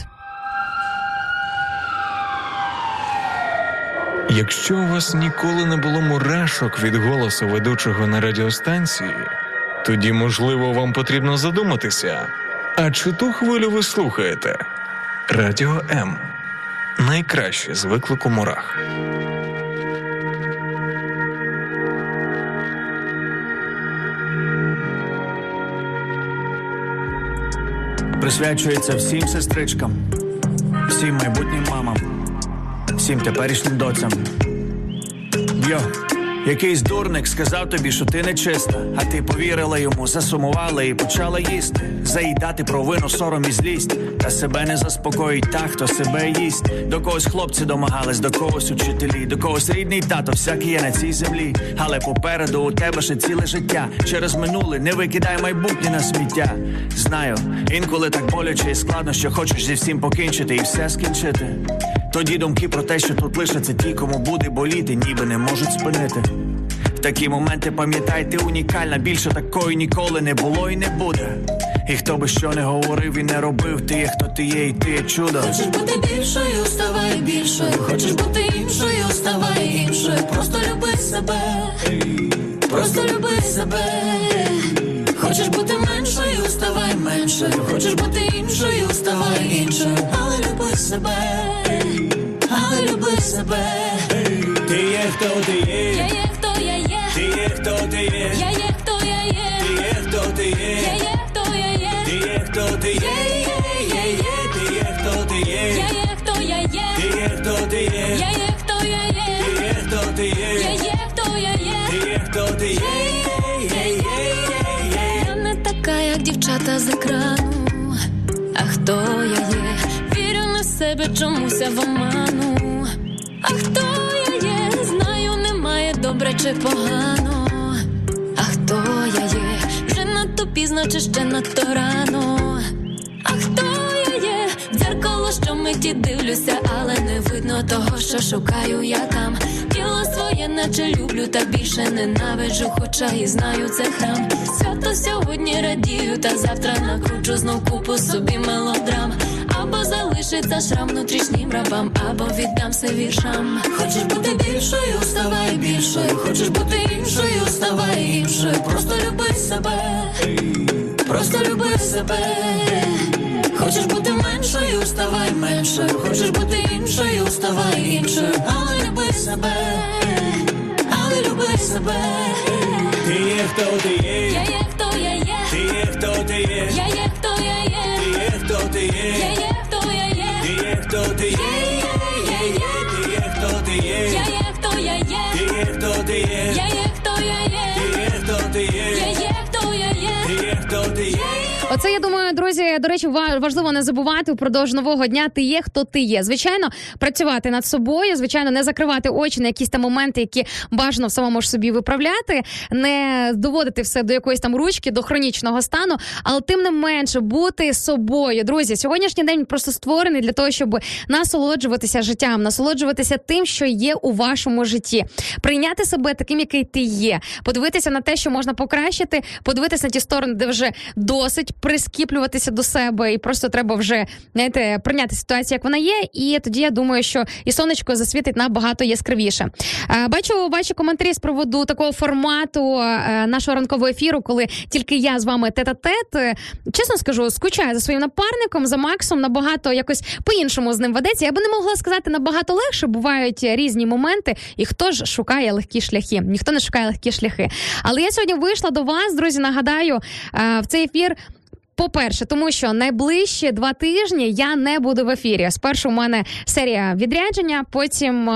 Якщо у вас ніколи не було мурашок від голосу ведучого на радіостанції, тоді, можливо, вам потрібно задуматися, а чи ту хвилю ви слухаєте? Радіо М. Найкраще з виклику мурах. Присвячується всім сестричкам, всім майбутнім мамам, всім теперішнім доцям. Йо! Якийсь дурник сказав тобі, що ти нечиста, а ти повірила йому, засумувала і почала їсти. Заїдати провину, сором і злість. Та себе не заспокоїть та, хто себе їсть. До когось хлопці домагались, до когось учителі, до когось рідний тато, всякий є на цій землі. Але попереду у тебе ще ціле життя. Через минуле не викидай майбутнє на сміття. Знаю, інколи так боляче і складно, що хочеш зі всім покінчити і все скінчити. Тоді думки про те, що тут лишаться ті, кому буде боліти, ніби не можуть спинити. В такі моменти пам'ятай, ти унікальна, більше такої ніколи не було і не буде. І хто би що не говорив і не робив, ти є хто ти є, і ти є чудо. Хочеш бути більшою, ставай більшою. Хочеш бути іншою, ставай іншою. Просто люби себе, просто люби себе. Хочеш бути меншою, ставай меншою. Хочеш бути іншою, ставай іншою. Але люби себе, але люби себе. Ти є хто ти є, я є хто я є. Ти є хто ти є, я є хто я є. Ти є хто ти є, я є хто я є. Ти є хто ти є, Ти є хто ти є, я є хто я є. Ти є хто ти є, я є хто я є. Ти є хто ти є, я є хто я є. Ти є хто ти є. Я не така, як дівчата з екрану. А хто я є? Вірю не в себе, чомуся в оману. А хто я є? Знаю, немає добре чи погано. А хто я є? Вже надто пізно чи ще надто рано. А хто я є? Дзеркало, що миті дивлюся, але не видно того, що шукаю я там. Тіло своє наче люблю, та більше ненавиджу, хоча і знаю, це храм. Свято сьогодні радію, та завтра накручу знов купу собі мелодрам. Або залишиться шрам внутрішнім рабам, або віддамся віршам. Хочеш бути більшою, ставай більшою. Хочеш бути іншою, ставай іншою. Просто люби себе, просто люби себе. Хочеш бути меншою, ставай меншою. Хочеш бути іншою, ставай іншою. Але люби себе, але люби себе. Ти є хто ти є, я є хто я є. Ти є хто ти є, я є хто я є. Ти є хто ти є, я є хто я є. Ти є хто ти є, Ти є хто ти є, я є хто я є. Ти є хто ти є, я є хто я є. Ти є хто ти є, я є хто я є. Ти є хто ти є. Оце, я думаю, друзі, до речі, важливо не забувати впродовж нового дня ти є, хто ти є. Звичайно, працювати над собою, звичайно, не закривати очі на якісь там моменти, які бажано в самому ж собі виправляти, не доводити все до якоїсь там ручки, до хронічного стану, але тим не менше бути собою. Друзі, сьогоднішній день просто створений для того, щоб насолоджуватися життям, насолоджуватися тим, що є у вашому житті. Прийняти себе таким, який ти є. Подивитися на те, що можна покращити, подивитися на ті сторони, де вже досить, прискіплюватися до себе і просто треба вже, знаєте, прийняти ситуацію, як вона є, і тоді я думаю, що і сонечко засвітить набагато яскравіше. Бачу ваші коментарі з приводу такого формату нашого ранкового ефіру, коли тільки я з вами тет-а-тет. Чесно скажу, скучаю за своїм напарником, за Максом, набагато якось по-іншому з ним ведеться. Я би не могла сказати набагато легше, бувають різні моменти, і хто ж шукає легкі шляхи? Ніхто не шукає легкі шляхи. Але я сьогодні вийшла до вас, друзі, нагадаю, в цей ефір. По-перше, тому що найближчі 2 тижні я не буду в ефірі. Спершу у мене серія відрядження, потім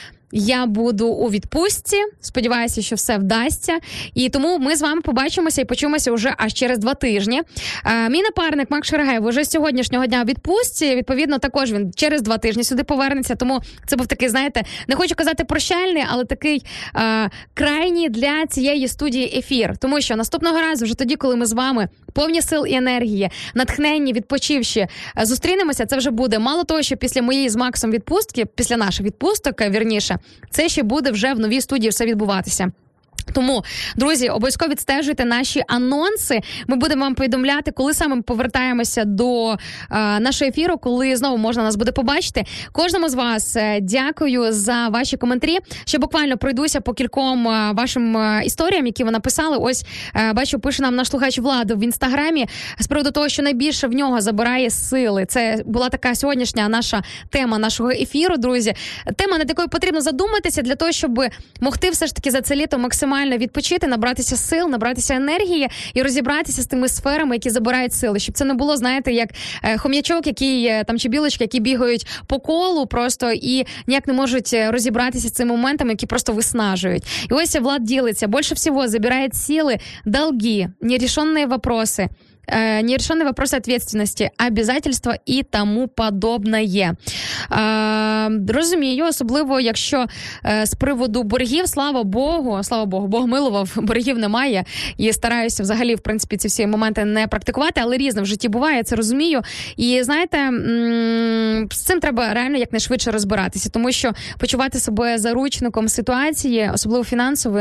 я буду у відпустці. Сподіваюся, що все вдасться. І тому ми з вами побачимося і почуємося вже аж через 2 тижні. Мій напарник Макс Шерегаєв уже з сьогоднішнього дня у відпустці. Відповідно, також він через 2 тижні сюди повернеться. Тому це був такий, знаєте, не хочу казати прощальний, але такий крайній для цієї студії ефір. Тому що наступного разу, вже тоді, коли ми з вами повні сил і енергії, натхненні, відпочивши, зустрінемося, це вже буде мало того, що після моєї з Максом відпустки, після наших відпусток, вірніше, це ще буде вже в новій студії все відбуватися. Тому, друзі, обов'язково відстежуйте наші анонси. Ми будемо вам повідомляти, коли саме ми повертаємося до нашого ефіру, коли знову можна нас буде побачити. Кожному з вас дякую за ваші коментарі. Ще буквально пройдуся по кільком вашим історіям, які ви написали. Ось, бачу, пише нам наш слухач Влад в Інстаграмі з приводу того, що найбільше в нього забирає сили. Це була така сьогоднішня наша тема нашого ефіру, друзі. Тема, над якою потрібно задуматися для того, щоб могти все ж таки за це літо максимально максимально відпочити, набратися сил, набратися енергії і розібратися з тими сферами, які забирають сили. Щоб це не було, знаєте, як хом'ячок, який там чи білочки, які бігають по колу просто і ніяк не можуть розібратися з цими моментами, які просто виснажують. І ось Влад ділиться. Більше всього забирає сили, долги, нерешенные вопросы. Нерешенные вопросы ответственности, обязательства і тому подобне. Розумію, особливо, якщо з приводу боргів, слава Богу, Бог милував, боргів немає, і стараюся взагалі, в принципі, ці всі моменти не практикувати, але різне в житті буває, я це розумію. І, знаєте, з цим треба реально якнайшвидше розбиратися, тому що почувати себе заручником ситуації, особливо фінансової,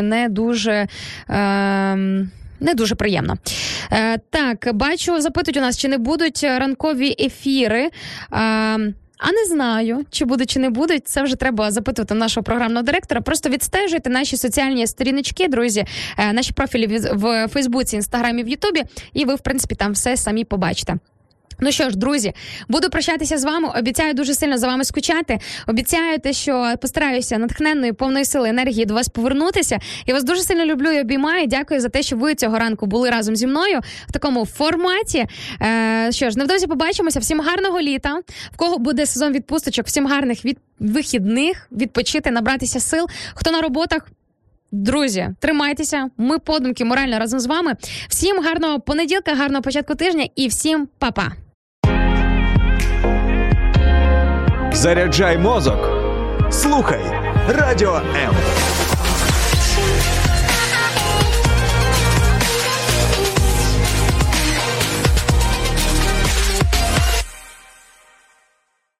не дуже приємно. Так, бачу, запитують у нас, чи не будуть ранкові ефіри. А не знаю, чи будуть, чи не будуть. Це вже треба запитувати нашого програмного директора. Просто відстежуйте наші соціальні сторіночки, друзі, наші профілі в Фейсбуці, Інстаграмі, в Ютубі, і ви, в принципі, там все самі побачите. Ну що ж, друзі, буду прощатися з вами. Обіцяю дуже сильно за вами скучати. Обіцяю те, що постараюся натхненною, повною сили енергії до вас повернутися. Я вас дуже сильно люблю і обіймаю. Дякую за те, що ви цього ранку були разом зі мною в такому форматі. Що ж, невдовзі побачимося. Всім гарного літа. В кого буде сезон відпусточок, всім гарних вихідних, відпочити, набратися сил. Хто на роботах, друзі, тримайтеся. Ми подумки морально разом з вами. Всім гарного понеділка, гарного початку тижня і всім па-па. Заряджай мозок. Слухай Радіо М.